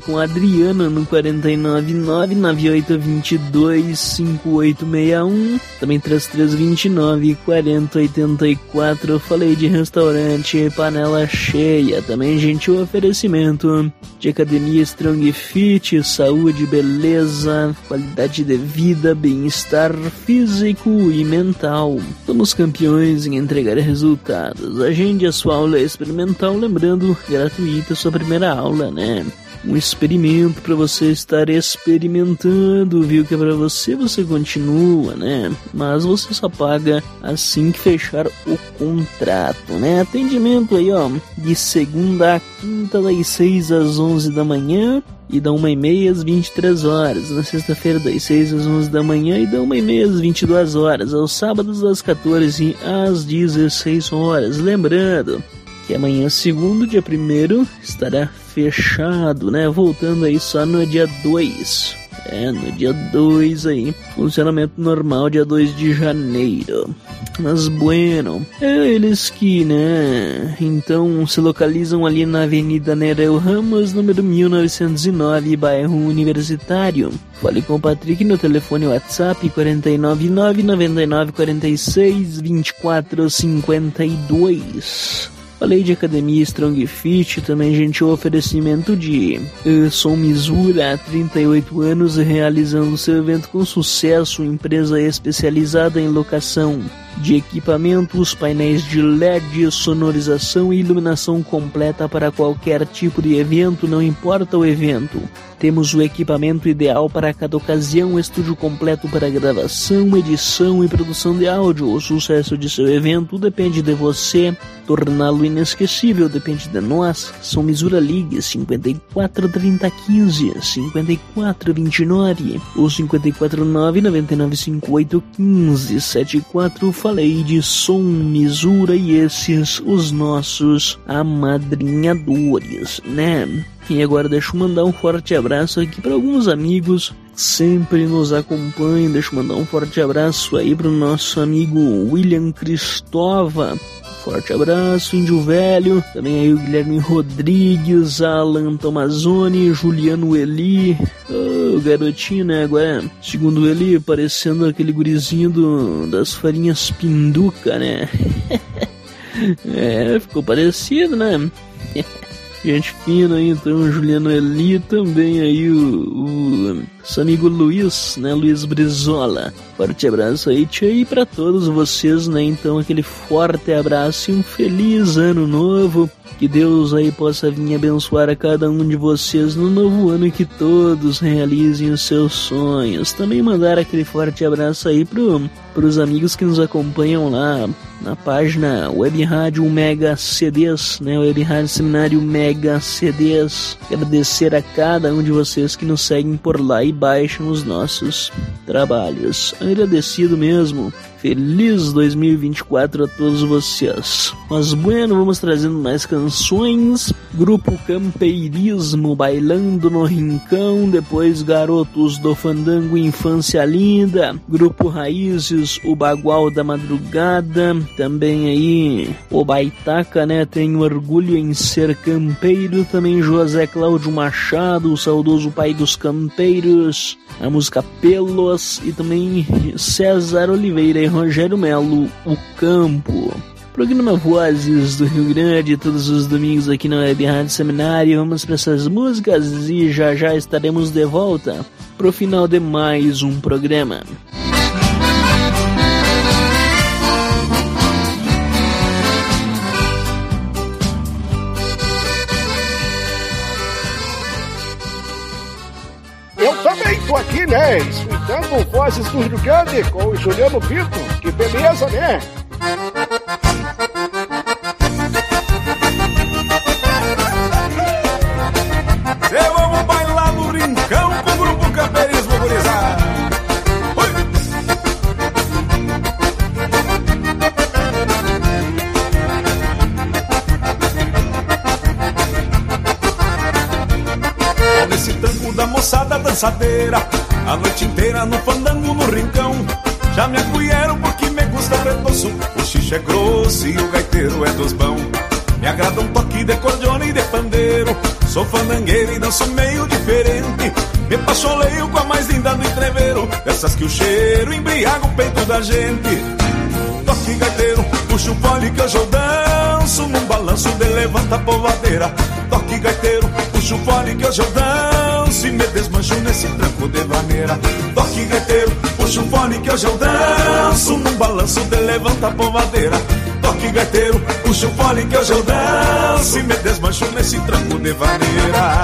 com a Adriana no quatro nove nove, nove oito dois dois, cinco oito seis um, também três três dois nove, quatro zero oito quatro. Falei de restaurante Panela Cheia, também gentil oferecimento de academia Strong Fit, saúde, beleza, qualidade de vida, bem-estar físico e mental. Somos campeões em entregar resultados. Agende a sua aula experimental, lembrando, gratuita sua primeira aula, né? Um experimento para você estar experimentando, viu? Que é para você, você continua, né? Mas você só paga assim que fechar o contrato, né? Atendimento aí, ó, de segunda a quinta, das seis às onze da manhã e da uma e meia às vinte e três horas. Na sexta-feira, das seis às onze da manhã e da uma e meia às vinte e duas horas. Aos sábados, das quatorze às dezesseis horas. Lembrando que amanhã, segundo, dia primeiro, estará fechado, né? Voltando aí só no dia dois. É, no dia dois aí. Funcionamento normal, dia dois de janeiro. Mas bueno, é eles que, né? Então se localizam ali na Avenida Nereu Ramos, número mil novecentos e nove, bairro Universitário. Fale com o Patrick no telefone WhatsApp quatro nove nove, nove nove quatro seis, dois quatro cinco dois. Falei de academia Strong Fit, também gentil oferecimento de uh, Som Misura, há trinta e oito anos, realizando seu evento com sucesso, empresa especializada em locação de equipamentos, painéis de L E D, sonorização e iluminação completa para qualquer tipo de evento, não importa o evento. Temos o equipamento ideal para cada ocasião, estúdio completo para gravação, edição e produção de áudio. O sucesso de seu evento depende de você, torná-lo inesquecível depende de nós. Som Misura, ligue cinquenta e quatro, trinta, quinze, cinquenta e quatro, vinte e nove ou cinquenta e quatro, nove, noventa e nove, cinquenta e oito, quinze, setenta e quatro. Falei de Som Misura e esses os nossos amadrinhadores, né? E agora deixa eu mandar um forte abraço aqui para alguns amigos que sempre nos acompanham. Deixa eu mandar um forte abraço aí para o nosso amigo William Cristova. Forte abraço, Índio Velho. Também aí o Guilherme Rodrigues, Alan Tomazoni, Juliano Eli. Oh, garotinho, né? Agora, segundo ele, parecendo aquele gurizinho do, das farinhas Pinduca, né? É, ficou parecido, né? Gente fina aí, então, Juliano Eli, também aí o, o seu amigo Luiz, né, Luiz Brizola. Forte abraço aí, tia, e pra todos vocês, né, então, aquele forte abraço e um feliz ano novo. Que Deus aí possa vir abençoar a cada um de vocês no novo ano e que todos realizem os seus sonhos. Também mandar aquele forte abraço aí pro, pros amigos que nos acompanham lá na página Web Rádio Mega C Ds, né? Web Rádio Seminário Mega C Ds. Agradecer a cada um de vocês que nos seguem por lá e baixam os nossos trabalhos. Agradecido mesmo. Feliz dois mil e vinte e quatro a todos vocês. Mas bueno, vamos trazendo mais canções. Grupo Campeirismo, Bailando no Rincão. Depois Garotos do Fandango, Infância Linda. Grupo Raízes, O Bagual da Madrugada. Também aí o Baitaca, né? Tenho orgulho em ser campeiro. Também José Cláudio Machado, o saudoso pai dos campeiros. A música Pelos. E também César Oliveira e Rogério Melo, O Campo. Programa Vozes do Rio Grande, todos os domingos aqui na Web Rádio Seminário. Vamos para essas músicas e já já estaremos de volta pro final de mais um programa. Eu também tô aqui, né? Escutando Vozes do Rio Grande com o Juliano Pinto. Que beleza, né? Eu vamos bailar no rincão com o grupo Campeirismo, gurizada. Nesse tango da moçada dançadeira, a noite inteira no fandango no rincão. Já me acolheram porque me gusta redoço, o xixi é grosso e o gaiteiro é dos bão. Me agrada um toque de cordiona e de pandeiro, sou fandangueiro e danço meio de diferente. Me pacholeio com a mais linda do entreveiro, essas que o cheiro embriaga o peito da gente. Toque gaiteiro, puxa o fole que hoje eu danço, num balanço de levanta a povadeira. Toque gaiteiro, puxa o fole que hoje eu danço, e me desmancho nesse tranco de vaneira. Toque gaiteiro, puxa o fole que hoje eu danço, num balanço de levanta a povadeira. Toque gaiteiro, puxa o fole que hoje eu danço, e me desmancho nesse tranco de vaneira.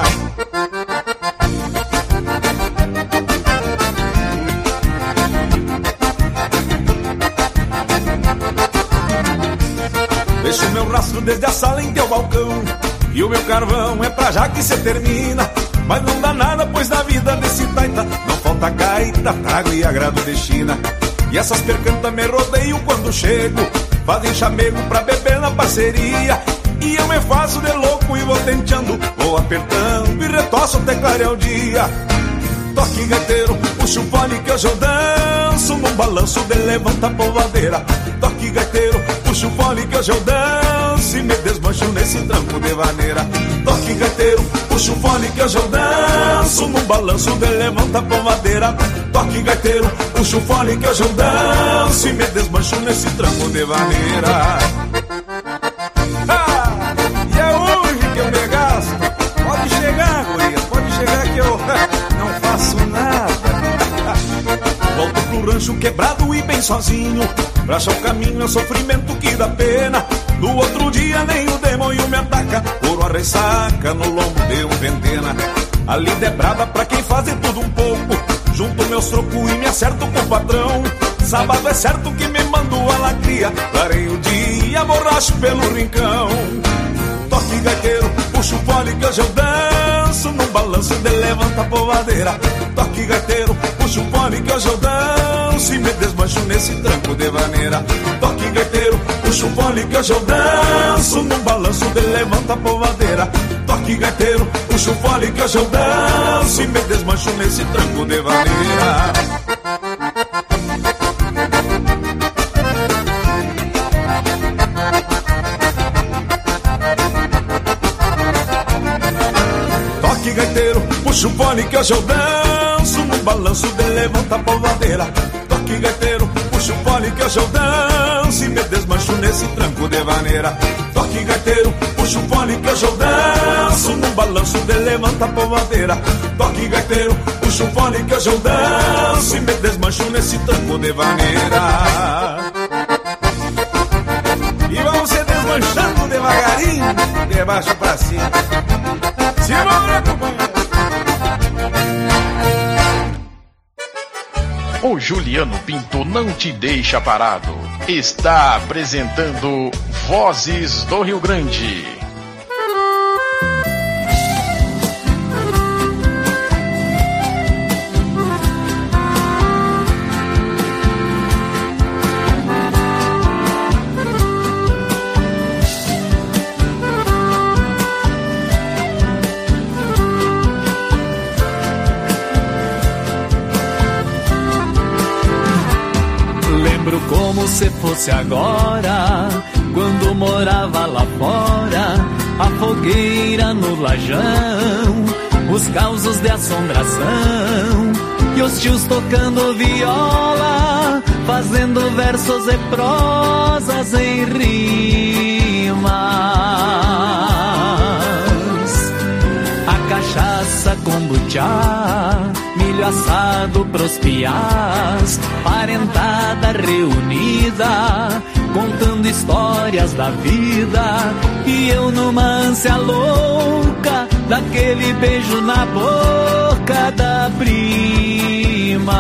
Deixo o meu rastro desde a sala em teu balcão, e o meu carvão é pra já que cê termina. Mas não dá nada, pois na vida desse taita não falta gaita, trago e agrado de China. E essas percantas me rodeiam quando chego, fazem chamego pra beber na parceria. E eu me faço de louco e vou tenteando, vou apertando e retoço até clarear o dia. Toque gaiteiro, puxa o fole que hoje eu danço, num balanço de levanta a povadeira. Toque gaiteiro, puxa o fole que hoje eu danço, e me desmancho nesse tranco de vaneira. Toque gaiteiro, puxa o fole que hoje eu danço, num balanço de levanta a povadeira. Toque gaiteiro, puxa o fole que hoje eu danço, e me desmancho nesse tranco de vaneira. Ah, e é hoje que eu me gasto. Pode chegar, guria, pode chegar que eu não faço nada. Volto pro rancho quebrado e bem sozinho, pra achar o caminho é sofrimento que dá pena. No outro dia nem o demônio me ataca, por uma ressaca no lombo de um ventena. A lida é brava pra quem faz de tudo um pouco, junto meus trocos e me acerto com o patrão. Sábado é certo que me mando a lacria, clarei o dia, borracho pelo rincão. Toque gaiteiro, puxa o fole que hoje eu danço, num balanço de levanta a povadeira. Toque gaiteiro, puxa o fole que hoje eu danço, e me desmancho nesse tranco de vaneira. Toque gaiteiro, puxa o fole que hoje eu danço, num balanço de levanta a povadeira. Toque gaiteiro, puxa o fole que hoje eu danço, e me desmancho nesse tranco de vaneira. Toque gaiteiro, puxa o fole que hoje eu danço, num balanço de levanta a povadeira. Toque gaiteiro, puxa o fole que hoje eu danço, e me desmancho nesse tranco de vaneira. Toque gaiteiro, puxa o fole que hoje eu danço, num balanço de levanta a povadeira. Toque gaiteiro, puxa o fole que hoje eu danço, e me desmancho nesse tranco de vaneira. E vamos se desmanchando devagarinho, de baixo pra cima. Simbora, companheiro! O Juliano Pinto não te deixa parado. Está apresentando Vozes do Rio Grande. Como se fosse agora, quando morava lá fora, a fogueira no lajão, os causos de assombração, e os tios tocando viola, fazendo versos e prosas em rimas. A cachaça kombucha, milho assado pros piás, parentada reunida, contando histórias da vida, e eu numa ânsia louca, daquele beijo na boca da prima.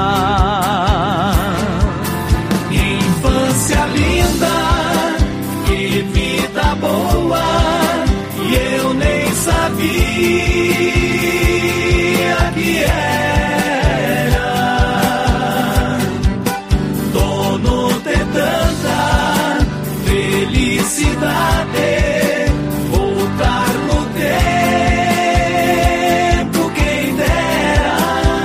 Infância linda, que vida boa, e eu nem sabia que era dono de tanta felicidade. Voltar no tempo, quem dera.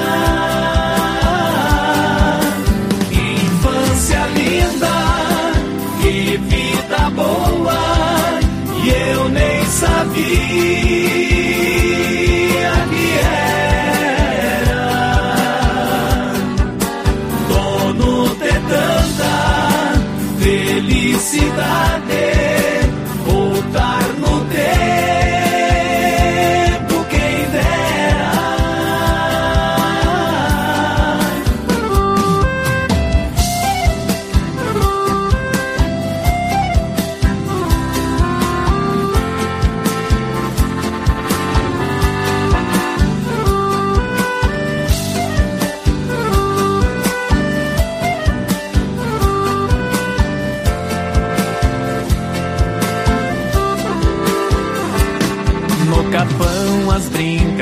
Infância linda, que vida boa, e eu nem sabia que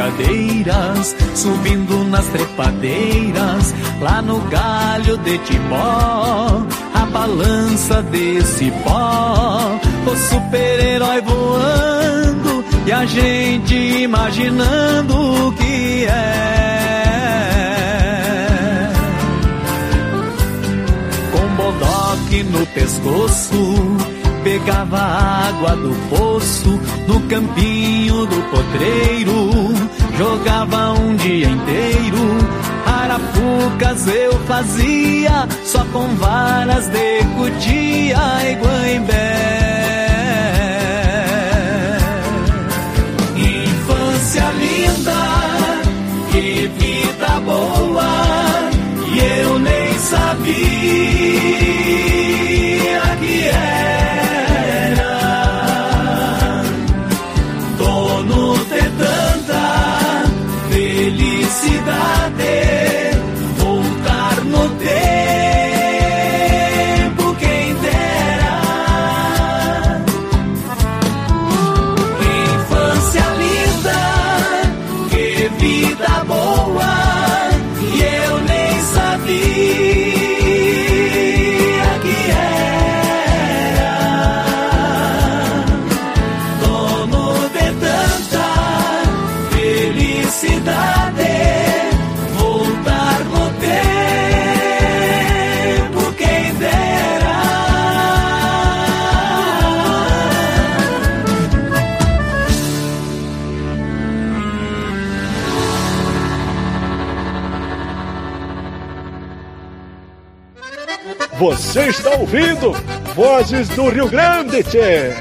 brincadeiras, subindo nas trepadeiras, lá no galho de tipó, a balança desse pó, o super-herói voando e a gente imaginando o que é. Com bodoque no pescoço, pegava água do poço no campinho do potreiro, jogava um dia inteiro. Arapucas eu fazia só com varas de cutia e guaimbé. Infância linda, que vida boa, e eu nem sabia que era dono de tanta felicidade, voltar no tempo, quem dera. Infância linda, que vida boa, e eu nem sabia que era dono de tanta felicidade, voltar no tempo, quem dera. Você está ouvindo Vozes do Rio Grande, tchê.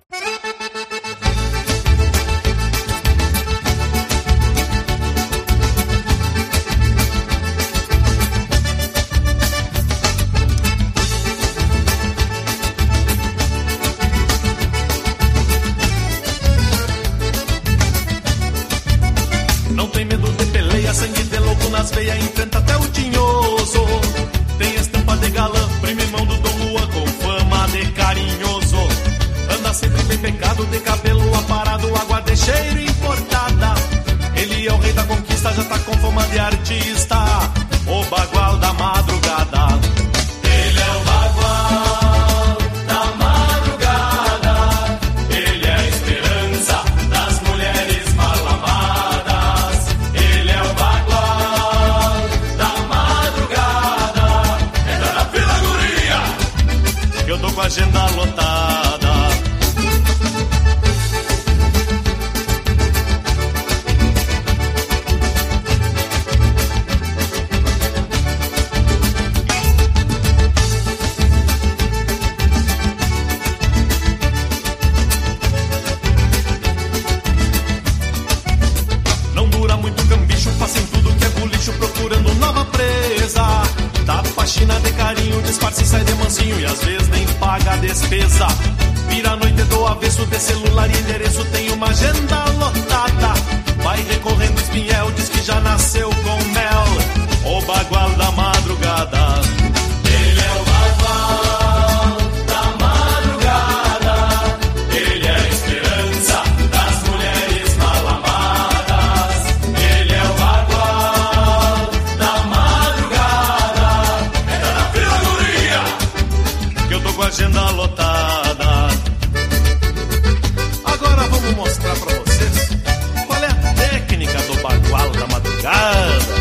Não tem medo de peleia, sangue de louco nas veias, enfrenta até o tinhoso. Tem estampa de galã, primo irmão do Dom Lua, com fama de carinhoso. Anda sempre bem pecado, de cabelo aparado, água de cheiro importada. Ele é o rei da conquista, já tá com fama de artista, o bagual da madrugada. Ele é o bagual da madrugada, ele é a esperança das mulheres mal amadas. Ele é o bagual da madrugada. Entra na fila, guria, que eu tô com a agenda lotada. Não dura muito cambicho, passa em tudo que é bolicho, procurando nova presa. Dá faxina de carinho, disfarce e sai de mansinho, e às vezes nem paga a despesa. Vira a noite do avesso, de celular e endereço, tem uma agenda lotada. Vai recorrendo espinhel, diz que já nasceu com mel, o bagual da madrugada. Ele é o bagual da madrugada, ele é a esperança das mulheres mal amadas. Ele é o bagual da madrugada. Entra na fila, guria, que eu tô com a agenda lotada. Agora vamos mostrar pra vocês qual é a técnica do bagual da madrugada.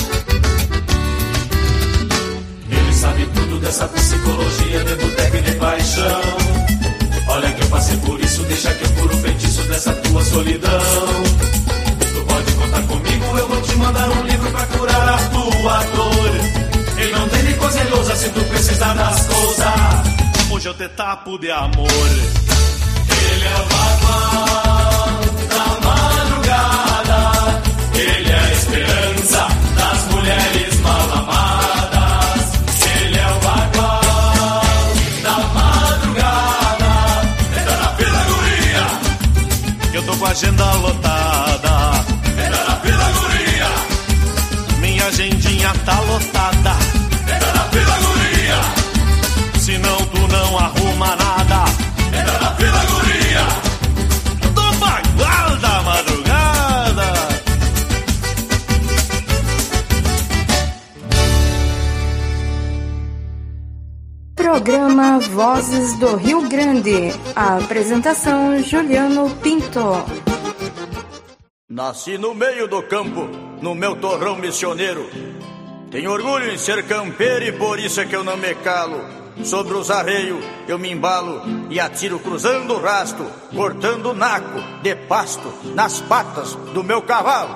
Ele sabe tudo dessa psicologia de boteca e de paixão. Olha que eu passei por isso, deixa que eu curo o feitiço dessa tua solidão. Tu pode contar comigo, eu vou te mandar um livro pra curar a tua dor. Ele não tem nem coisa ilosa se tu precisar das coisas. Hoje eu te tapo de amor. Ele é o bagual da madrugada, ele é a esperança das mulheres mal amadas. Ele é o bagual da madrugada. Entra na fila, guria, que eu tô com a agenda lotada. Entra na fila, guria, minha agendinha tá lotada. Entra na fila, guria, senão tu não arruma nada. Entra na fila, guria, do bagual da madrugada. Programa Vozes do Rio Grande. A apresentação Juliano Pinto. Nasci no meio do campo, no meu torrão missioneiro. Tenho orgulho em ser campeiro e por isso é que eu não me calo. Sobre os arreios eu me embalo e atiro cruzando o rasto, cortando naco de pasto nas patas do meu cavalo.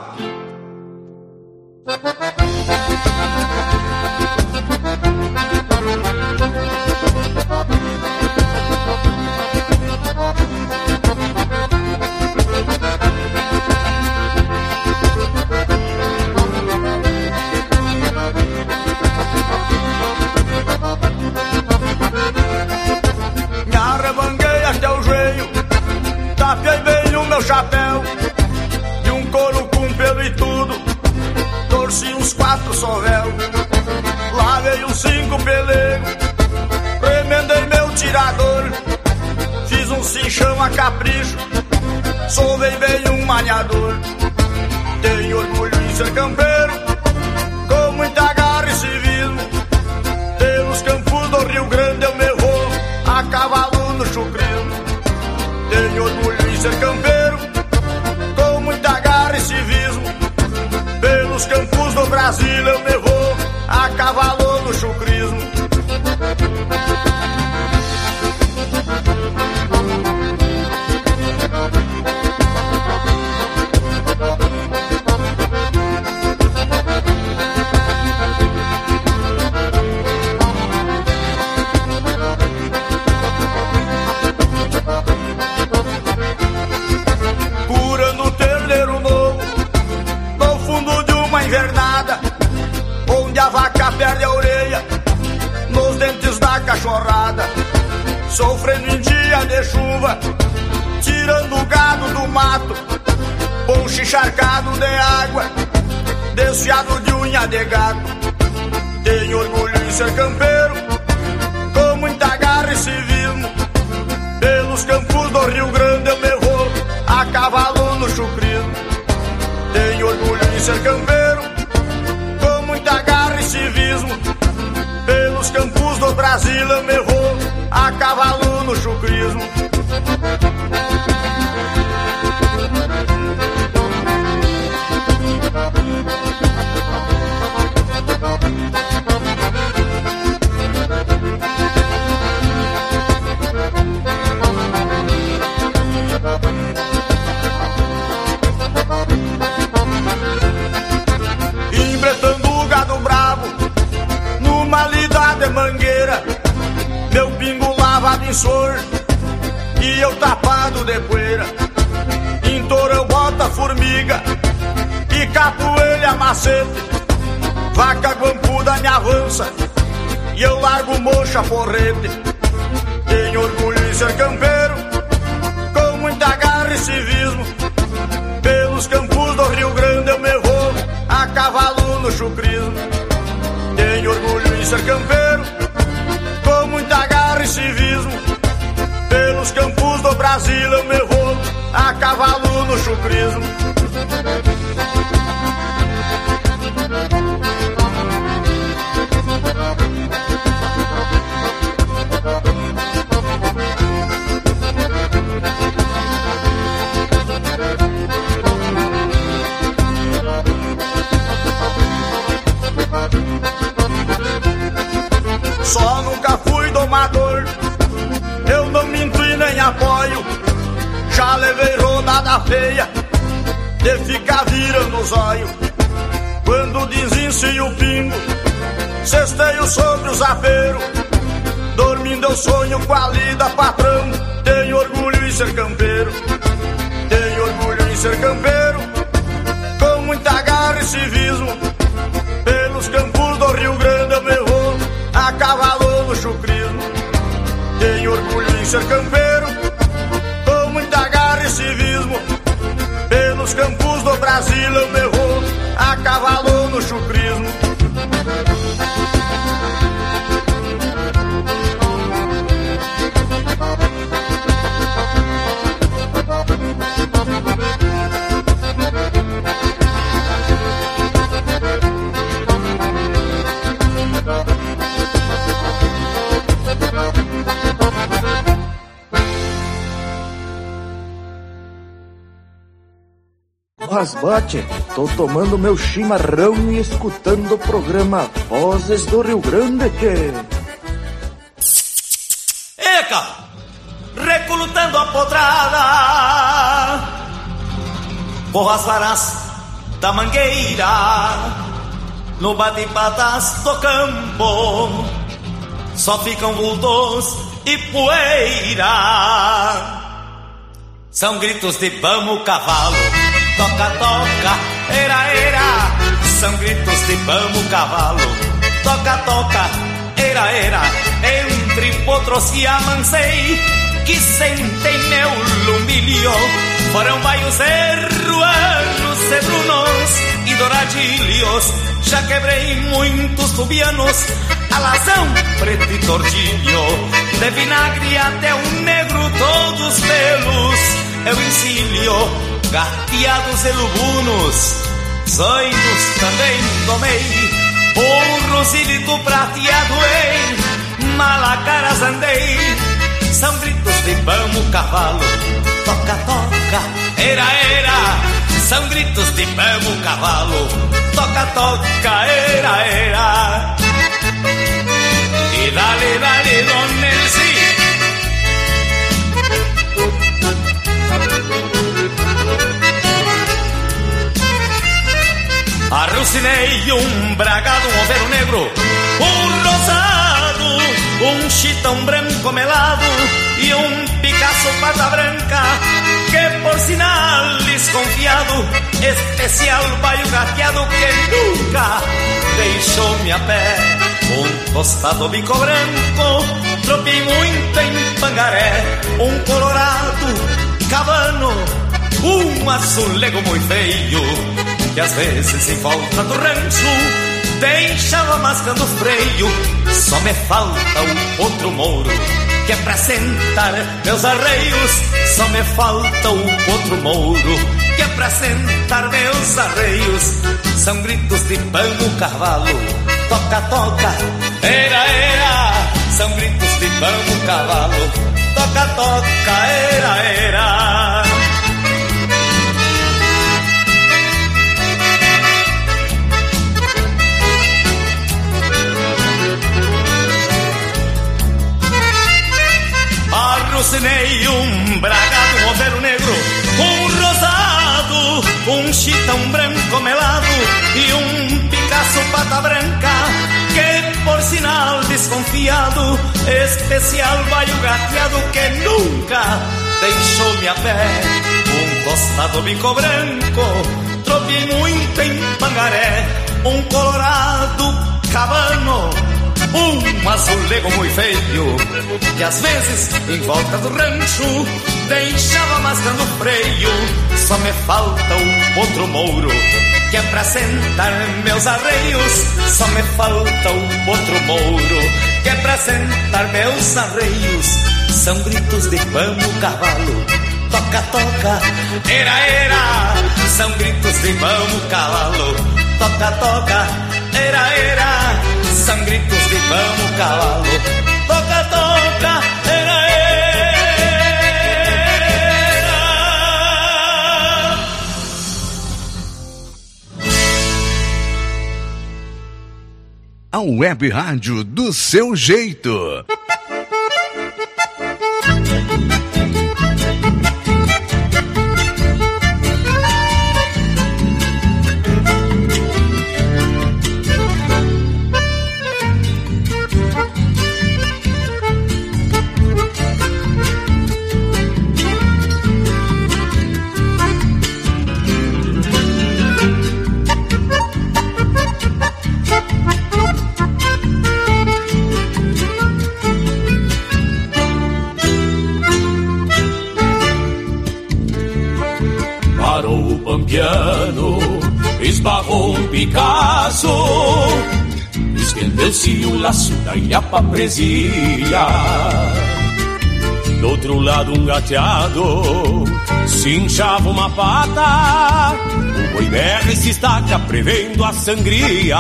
Me arrebanguei até o joelho, tapei bem o meu chapéu, de um couro com pelo e tudo, torci uns quatro sovel, lavei uns cinco pelegos, remendei meu tirador, fiz um cinchão a capricho, sovei bem um maniador. Tenho orgulho em ser campeiro, com muita garra e civismo, pelos campos do Rio Grande eu me vou a cavalo no chucrismo. Tenho orgulho em ser campeiro, com muita garra e civismo, pelos campos do Brasil eu me vou a cavalo no chucrismo. Curando o terneiro novo, no fundo de uma invernada, onde a vaca perde a orelha, nos dentes da cachorrada, sofrendo em dia de chuva, tirando o gado do mato, poncho encharcado de água, desfiado de unha de gato. Tenho orgulho em ser campeiro, com muita garra e civismo, pelos campos do Rio Grande eu me vou a cavalo no chucrismo. Tenho orgulho em ser campeiro, com muita garra e civismo, pelos campos do Brasil eu me vou a cavalo no chucrismo. Embretando o gado bravo numa lida de mangueira, meu pingo lavado em sor e eu tapado de poeira. Em touro eu boto a formiga e capoeira a macete, vaca guampuda me avança e eu largo mocha porrete. Tenho orgulho em ser campeiro, com muita garra e civismo, pelos campos do Rio Grande eu me vou a cavalo no chucrismo. Tenho orgulho em ser campeiro, com muita garra e civismo, pelos campos do Brasil eu me vou a cavalo no chucrismo. Só nunca fui domador, eu não minto e nem apoio, já levei rodada feia de ficar virando os olhos. Quando desencio o pingo, cesteio sobre os apeiros, dormindo eu sonho com a lida, patrão. Tenho orgulho em ser campeiro, tenho orgulho em ser campeiro, com muita garra e civismo, pelos campos do Rio Grande eu me vou a cavalo no chucrismo. Tenho orgulho em ser campeiro, com muita garra e civismo, pelos campos do Brasil eu me vou a cavalo no chucrismo. Porras Bate, tô tomando meu chimarrão e escutando o programa Vozes do Rio Grande, que... Eca! Recrutando a potrada, porras varas da mangueira, no bate-patas do campo, só ficam vultos e poeira. São gritos de vamos cavalo, toca, toca, era, era. São gritos de vamos cavalo, toca, toca, era, era. Entre potros que amancei, que sentem meu lumilho, foram baios erruanos, cedrunos e douradilhos. Já quebrei muitos tubianos, alazão, preto e tordilho, de vinagre até um negro, todos pelos eu encilho, gateados e lubunos, zoinos também tomei, burros e lito prateado em Malacaras andei. São gritos de vamos cavalo, toca, toca, era, era. São gritos de vamos cavalo, toca, toca, era, era. E dale, dale, don Nelsi. Arrucinei um bragado, um overo negro, um rosado, um chitão branco melado e um Picasso pata branca, que por sinal desconfiado, especial baio gateado que nunca deixou-me a pé. Um tostado bico branco, tropei muito em Pangaré, um colorado cabano, um azulego muito feio, que às vezes em volta do rancho deixava mascando o freio. Só me falta o outro mouro, que é pra sentar meus arreios. Só me falta o outro mouro, que é pra sentar meus arreios. São gritos de pano cavalo, toca, toca, era, era. São gritos de pano cavalo, toca, toca, era, era. Arrucinei um bragado, um overo negro, um rosado, um chitão branco melado e um Picasso pata branca, que por sinal desconfiado, especial baio gateado que nunca deixou-me a pé. Um tostado bico branco, tropei muito em Pangaré, um colorado cabano, um azulego muito feio, que às vezes em volta do rancho deixava mascando freio. Só me falta o outro mouro, que é pra sentar meus arreios. Só me falta o outro mouro, que é pra sentar meus arreios. São gritos de vamos cavalo, toca, toca, era, era. São gritos de vamos cavalo, toca, toca, era, era. São gritos de vamos cavalo, toca, toca, era, era. A web rádio do seu jeito. Esbarrou um Picasso, estendeu-se o laço da ilha pra presilha. Do outro lado um gateado cinchava uma pata, o boi berra e se estaca prevendo a sangria.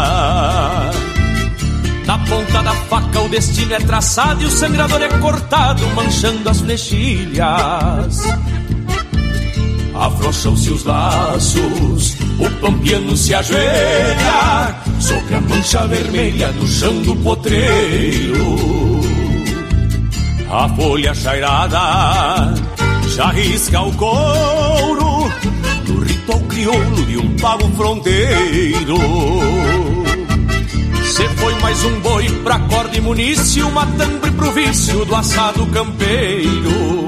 Na ponta da faca o destino é traçado e o sangrador é cortado manchando as flechilhas. afrouxam-se os laços, o pampiano se ajoelha sobre a mancha vermelha do chão do potreiro. A folha chairada já risca o couro do ritual crioulo de um pago fronteiro. Cê foi mais um boi pra corda e munício, matambre pro vício do assado campeiro.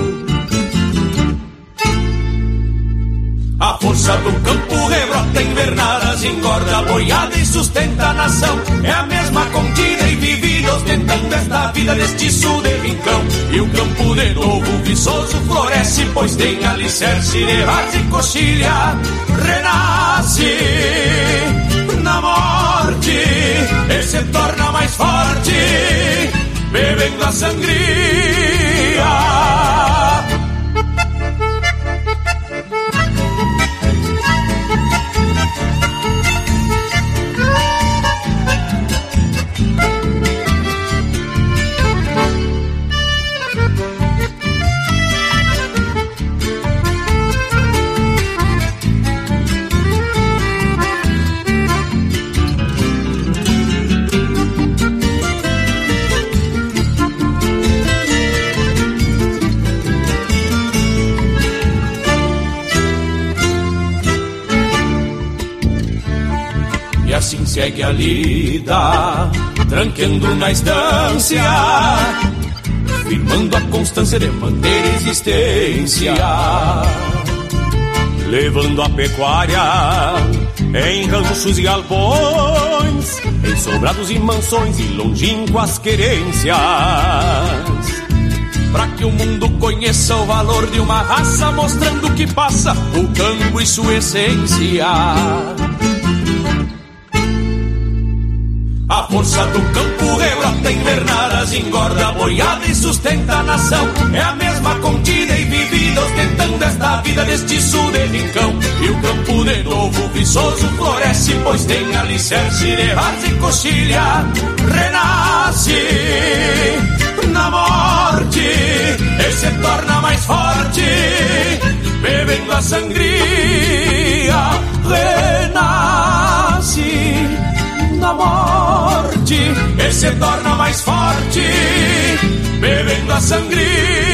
A força do campo rebrota invernadas, engorda a boiada e sustenta a nação. É a mesma contida e vivida, ostentando esta vida destiço de rincão. E o campo de novo viçoso floresce, pois tem alicerce de vaza e coxilha. Renasce na morte e se torna mais forte, bebendo a sangria. Assim segue a lida, tranqueando na estância, firmando a constância de manter a existência, levando a pecuária em ranchos e galpões, em sobrados e mansões e longínquas querências, pra que o mundo conheça o valor de uma raça, mostrando o que passa o campo e sua essência. A força do campo rebrota invernadas, engorda a boiada e sustenta a nação. É a mesma contida e vivida, ostentando esta vida destiço de rincão. E o campo de novo viçoso floresce, pois tem alicerce de vaza e coxilha. Renasce na morte e se torna mais forte, bebendo a sangria. Renasce na morte e se torna mais forte, bebendo a sangria.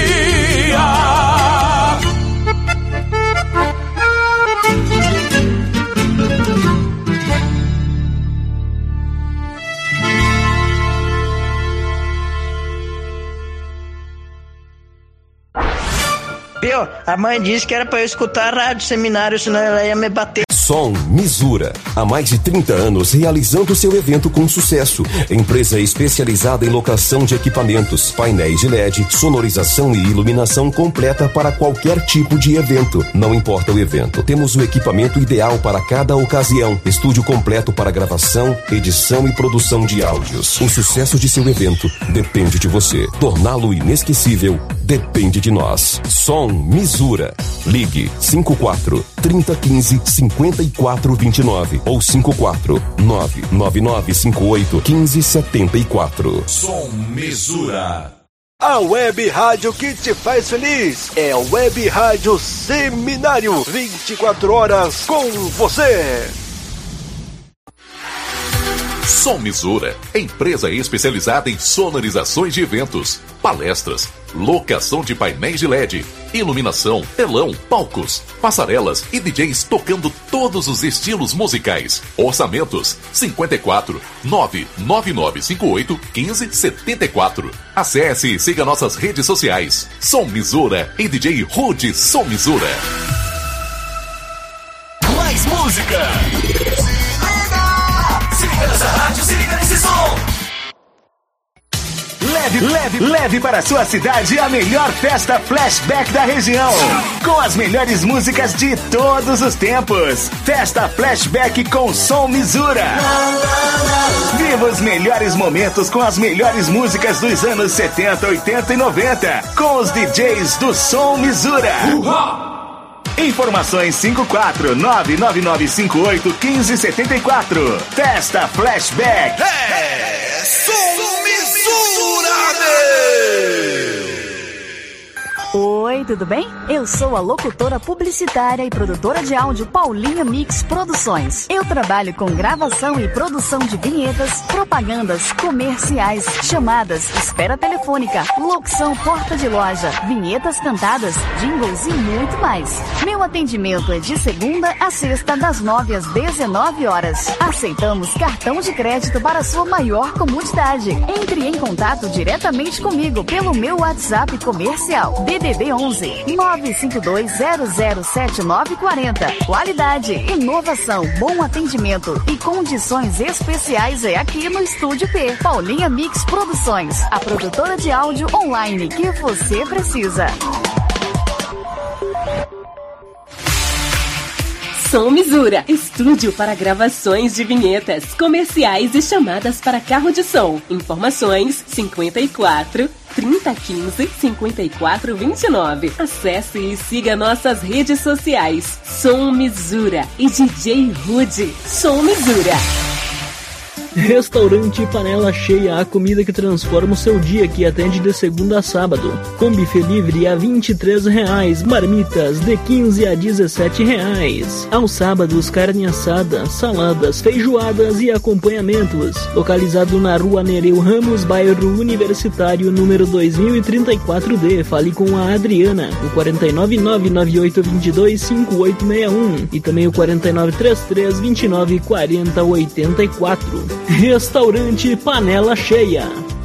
Pio, a mãe disse que era pra eu escutar a rádio seminário, senão ela ia me bater. Som Misura, há mais de trinta anos realizando seu evento com sucesso. Empresa especializada em locação de equipamentos, painéis de L E D, sonorização e iluminação completa para qualquer tipo de evento. Não importa o evento, temos o equipamento ideal para cada ocasião. Estúdio completo para gravação, edição e produção de áudios. O sucesso de seu evento depende de você. Torná-lo inesquecível depende de nós. Som Misura. Ligue cinco quatro, trinta, quinze, cinquenta e quatro, vinte e nove ou cinco quatro, nove nove nove cinco oito, quinze, setenta e quatro. Som Misura. A web rádio que te faz feliz é a Web Rádio Seminário, vinte e quatro horas com você. Som Misura, empresa especializada em sonorizações de eventos, palestras, locação de painéis de L E D, iluminação, telão, palcos, passarelas e D Js tocando todos os estilos musicais. Orçamentos cinquenta e quatro, nove nove nove cinco oito, quinze, setenta e quatro. Acesse e siga nossas redes sociais. Som Misura e D J Rude Som Misura. Mais música! Se liga nessa rádio, se liga nesse som! Leve, leve, leve para sua cidade a melhor festa flashback da região. Com as melhores músicas de todos os tempos. Festa flashback com Som Misura. Viva os melhores momentos com as melhores músicas dos anos setenta, oitenta e noventa. Com os D Js do Som Misura. Informações cinco quatro, nove nove nove cinco oito, quinze, setenta e quatro. Festa Flashback. É Som Misura, Oi, tudo bem? Eu sou a locutora publicitária e produtora de áudio Paulinha Mix Produções. Eu trabalho com gravação e produção de vinhetas, propagandas, comerciais, chamadas, espera telefônica, locução porta de loja, vinhetas cantadas, jingles e muito mais. Meu atendimento é de segunda a sexta, das nove às dezenove horas. Aceitamos cartão de crédito para sua maior comodidade. Entre em contato diretamente comigo pelo meu WhatsApp comercial D D D onze nove cinco dois zero zero sete nove quatro zero. Qualidade, inovação, bom atendimento e condições especiais é aqui no Estúdio P. Paulinha Mix Produções, a produtora de áudio online que você precisa. Som Misura, estúdio para gravações de vinhetas, comerciais e chamadas para carro de som. Informações cinquenta e quatro, trinta, quinze, cinquenta e quatro, vinte e nove. Acesse e siga nossas redes sociais. Som Misura e D J Rude. Som Misura. Restaurante Panela Cheia, a comida que transforma o seu dia, que atende de segunda a sábado. Com buffet livre a vinte e três reais, marmitas de quinze a dezessete reais. Aos sábados, carne assada, saladas, feijoadas e acompanhamentos. Localizado na Rua Nereu Ramos, bairro Universitário, número dois mil e trinta e quatro D. Fale com a Adriana, o quatro nove nove nove oito dois dois cinco oito seis um e também o quatro nove três três dois nove quatro zero oito quatro. Restaurante Panela Cheia.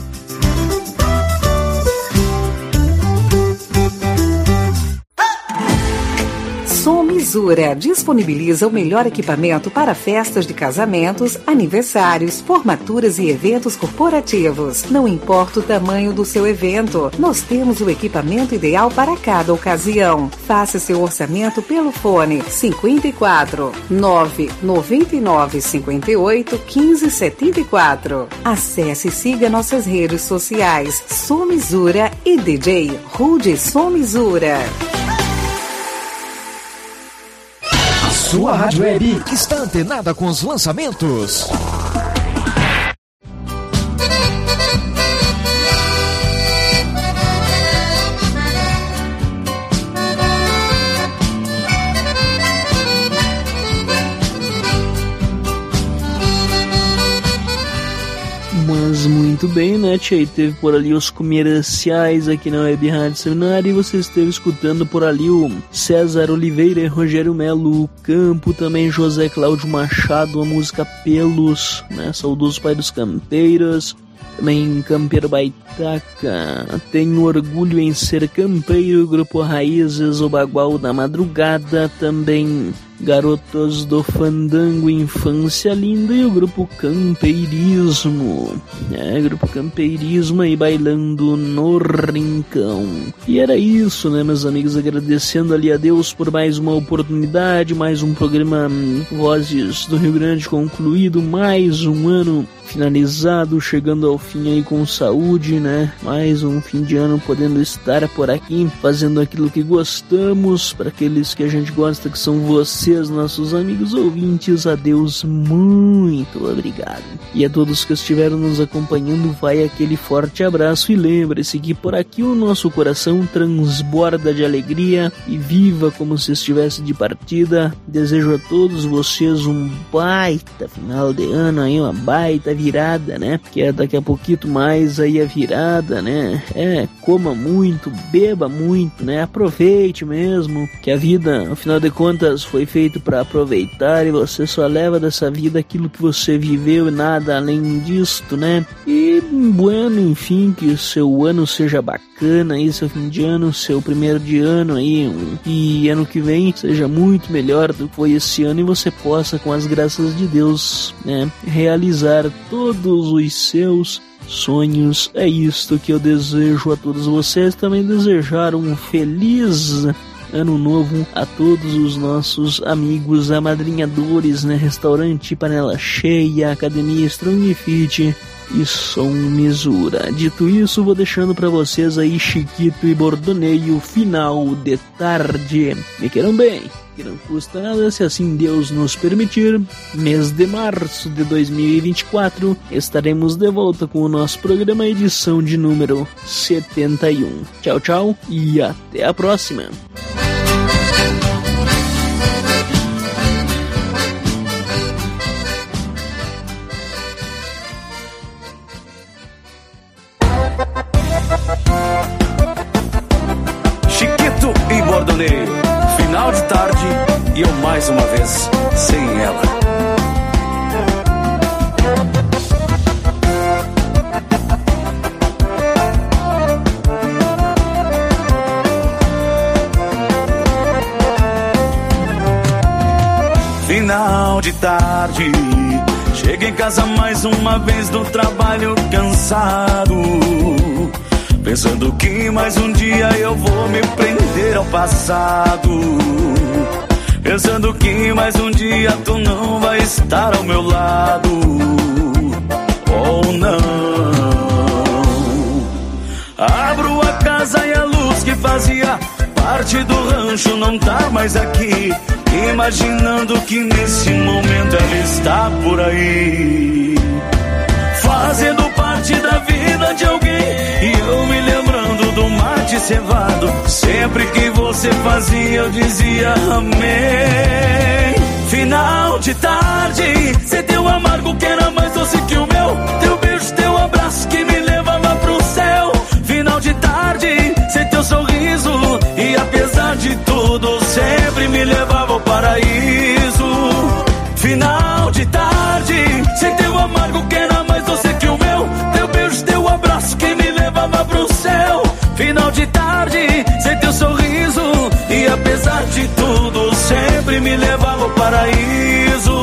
Som Misura disponibiliza o melhor equipamento para festas de casamentos, aniversários, formaturas e eventos corporativos. Não importa o tamanho do seu evento, nós temos o equipamento ideal para cada ocasião. Faça seu orçamento pelo fone cinquenta e quatro, nove nove nove cinco oito, um cinco sete quatro. Acesse e siga nossas redes sociais Som Misura e D J Rude Som Misura. Sua rádio web está antenada com os lançamentos. Mas muito bem, né, tia? E teve por ali os comerciais aqui na Web Rádio Seminário e você esteve escutando por ali o César Oliveira e Rogério Melo, o Campo, também José Cláudio Machado, a música Pelos, né? Saudoso pai dos campeiros. Também Campeiro Baitaca, tenho orgulho em ser campeiro, Grupo Raízes, o Bagual da Madrugada, também Garotos do Fandango, Infância Linda e o Grupo Campeirismo, é, Grupo Campeirismo aí bailando no Rincão. E era isso, né, meus amigos, agradecendo ali a Deus por mais uma oportunidade, mais um programa Vozes do Rio Grande concluído, mais um ano finalizado, chegando ao fim aí com saúde, né? Mais um fim de ano podendo estar por aqui, fazendo aquilo que gostamos, para aqueles que a gente gosta, que são vocês, nossos amigos ouvintes. A Deus muito obrigado. E a todos que estiveram nos acompanhando, vai aquele forte abraço e lembre-se que por aqui o nosso coração transborda de alegria e viva como se estivesse de partida. Desejo a todos vocês um baita final de ano aí, uma baita virada, né? Que é daqui a pouquinho mais aí a virada, né? É, coma muito, beba muito, né? Aproveite mesmo, que a vida, afinal de contas, foi feita para aproveitar e você só leva dessa vida aquilo que você viveu e nada além disto, né? E, bueno, enfim, que o seu ano seja bacana aí, seu fim de ano, seu primeiro de ano aí, um, e ano que vem seja muito melhor do que foi esse ano e você possa, com as graças de Deus, né, realizar todos os seus sonhos. É isto que eu desejo a todos vocês. Também desejar um feliz ano novo a todos os nossos amigos amadrinhadores, né? Restaurante Panela Cheia, Academia Strong Fit, e Som Misura. Dito isso, vou deixando pra vocês aí Chiquito e Bordoneio, Final de Tarde. Me queiram bem, que não custa nada, se assim Deus nos permitir. Mês de março de dois mil e vinte e quatro, estaremos de volta com o nosso programa, edição de número setenta e um. Tchau, tchau e até a próxima. Chiquito e Bordoneio, Final de Tarde, e eu mais uma vez sem ela. Final de tarde, chego em casa mais uma vez do trabalho cansado, pensando que mais um dia eu vou me prender ao passado, pensando que mais um dia tu não vai estar ao meu lado, ou não. Abro a casa e a luz que fazia parte do rancho não tá mais aqui, imaginando que nesse momento ela está por aí, fazendo parte da vida de alguém, e eu me lembrando do mate cevado. Sempre que você fazia eu dizia amém. Final de tarde, cê deu amargo que era mais doce que o meu, teu beijo, teu abraço que me levava pro céu. Final de tarde, cê teu sorriso, e apesar de tudo sempre me levava ao paraíso. Final de tarde, cê deu amargo que era mais doce que o meu, teu beijo, teu abraço que me levava pro céu. Final de tarde, cê teu sorriso, e apesar de tudo sempre me levava ao paraíso.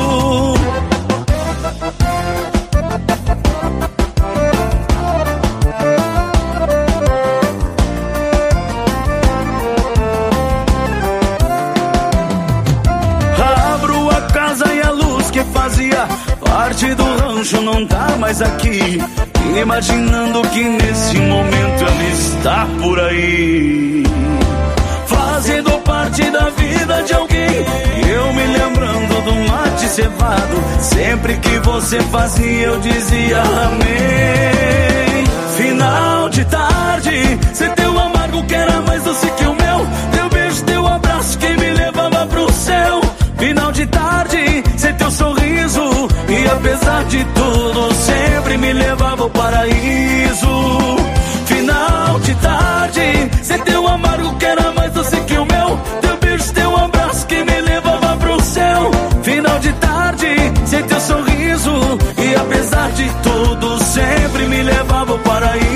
Abro a casa e a luz que fazia parte do rancho não tá mais aqui, imaginando que nesse momento ela está por aí, fazendo parte da vida de alguém, e eu me lembrando do mate cevado. Sempre que você fazia eu dizia amém. Final de tarde, cê deu amargo que era mais doce que o meu, teu beijo, teu abraço que me levava pro céu. Final de tarde, cê teu sorriso, e apesar de tudo sempre me levava ao paraíso. Final de tarde, cê deu amargo que era mais doce que o meu, teu beijo, teu abraço que me levava pro céu. Final de tarde, cê teu sorriso, e apesar de tudo sempre me levava ao paraíso.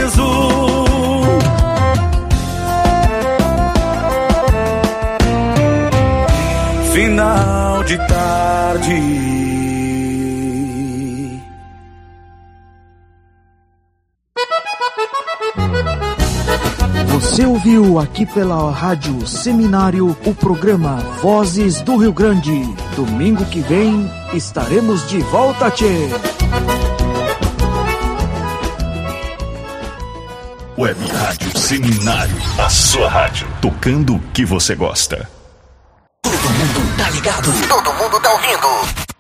Final de tarde. Você ouviu aqui pela Rádio Seminário o programa Vozes do Rio Grande. Domingo que vem estaremos de volta, tchê! Web Rádio Seminário, a sua rádio, tocando o que você gosta. Todo mundo tá ligado, todo mundo tá ouvindo.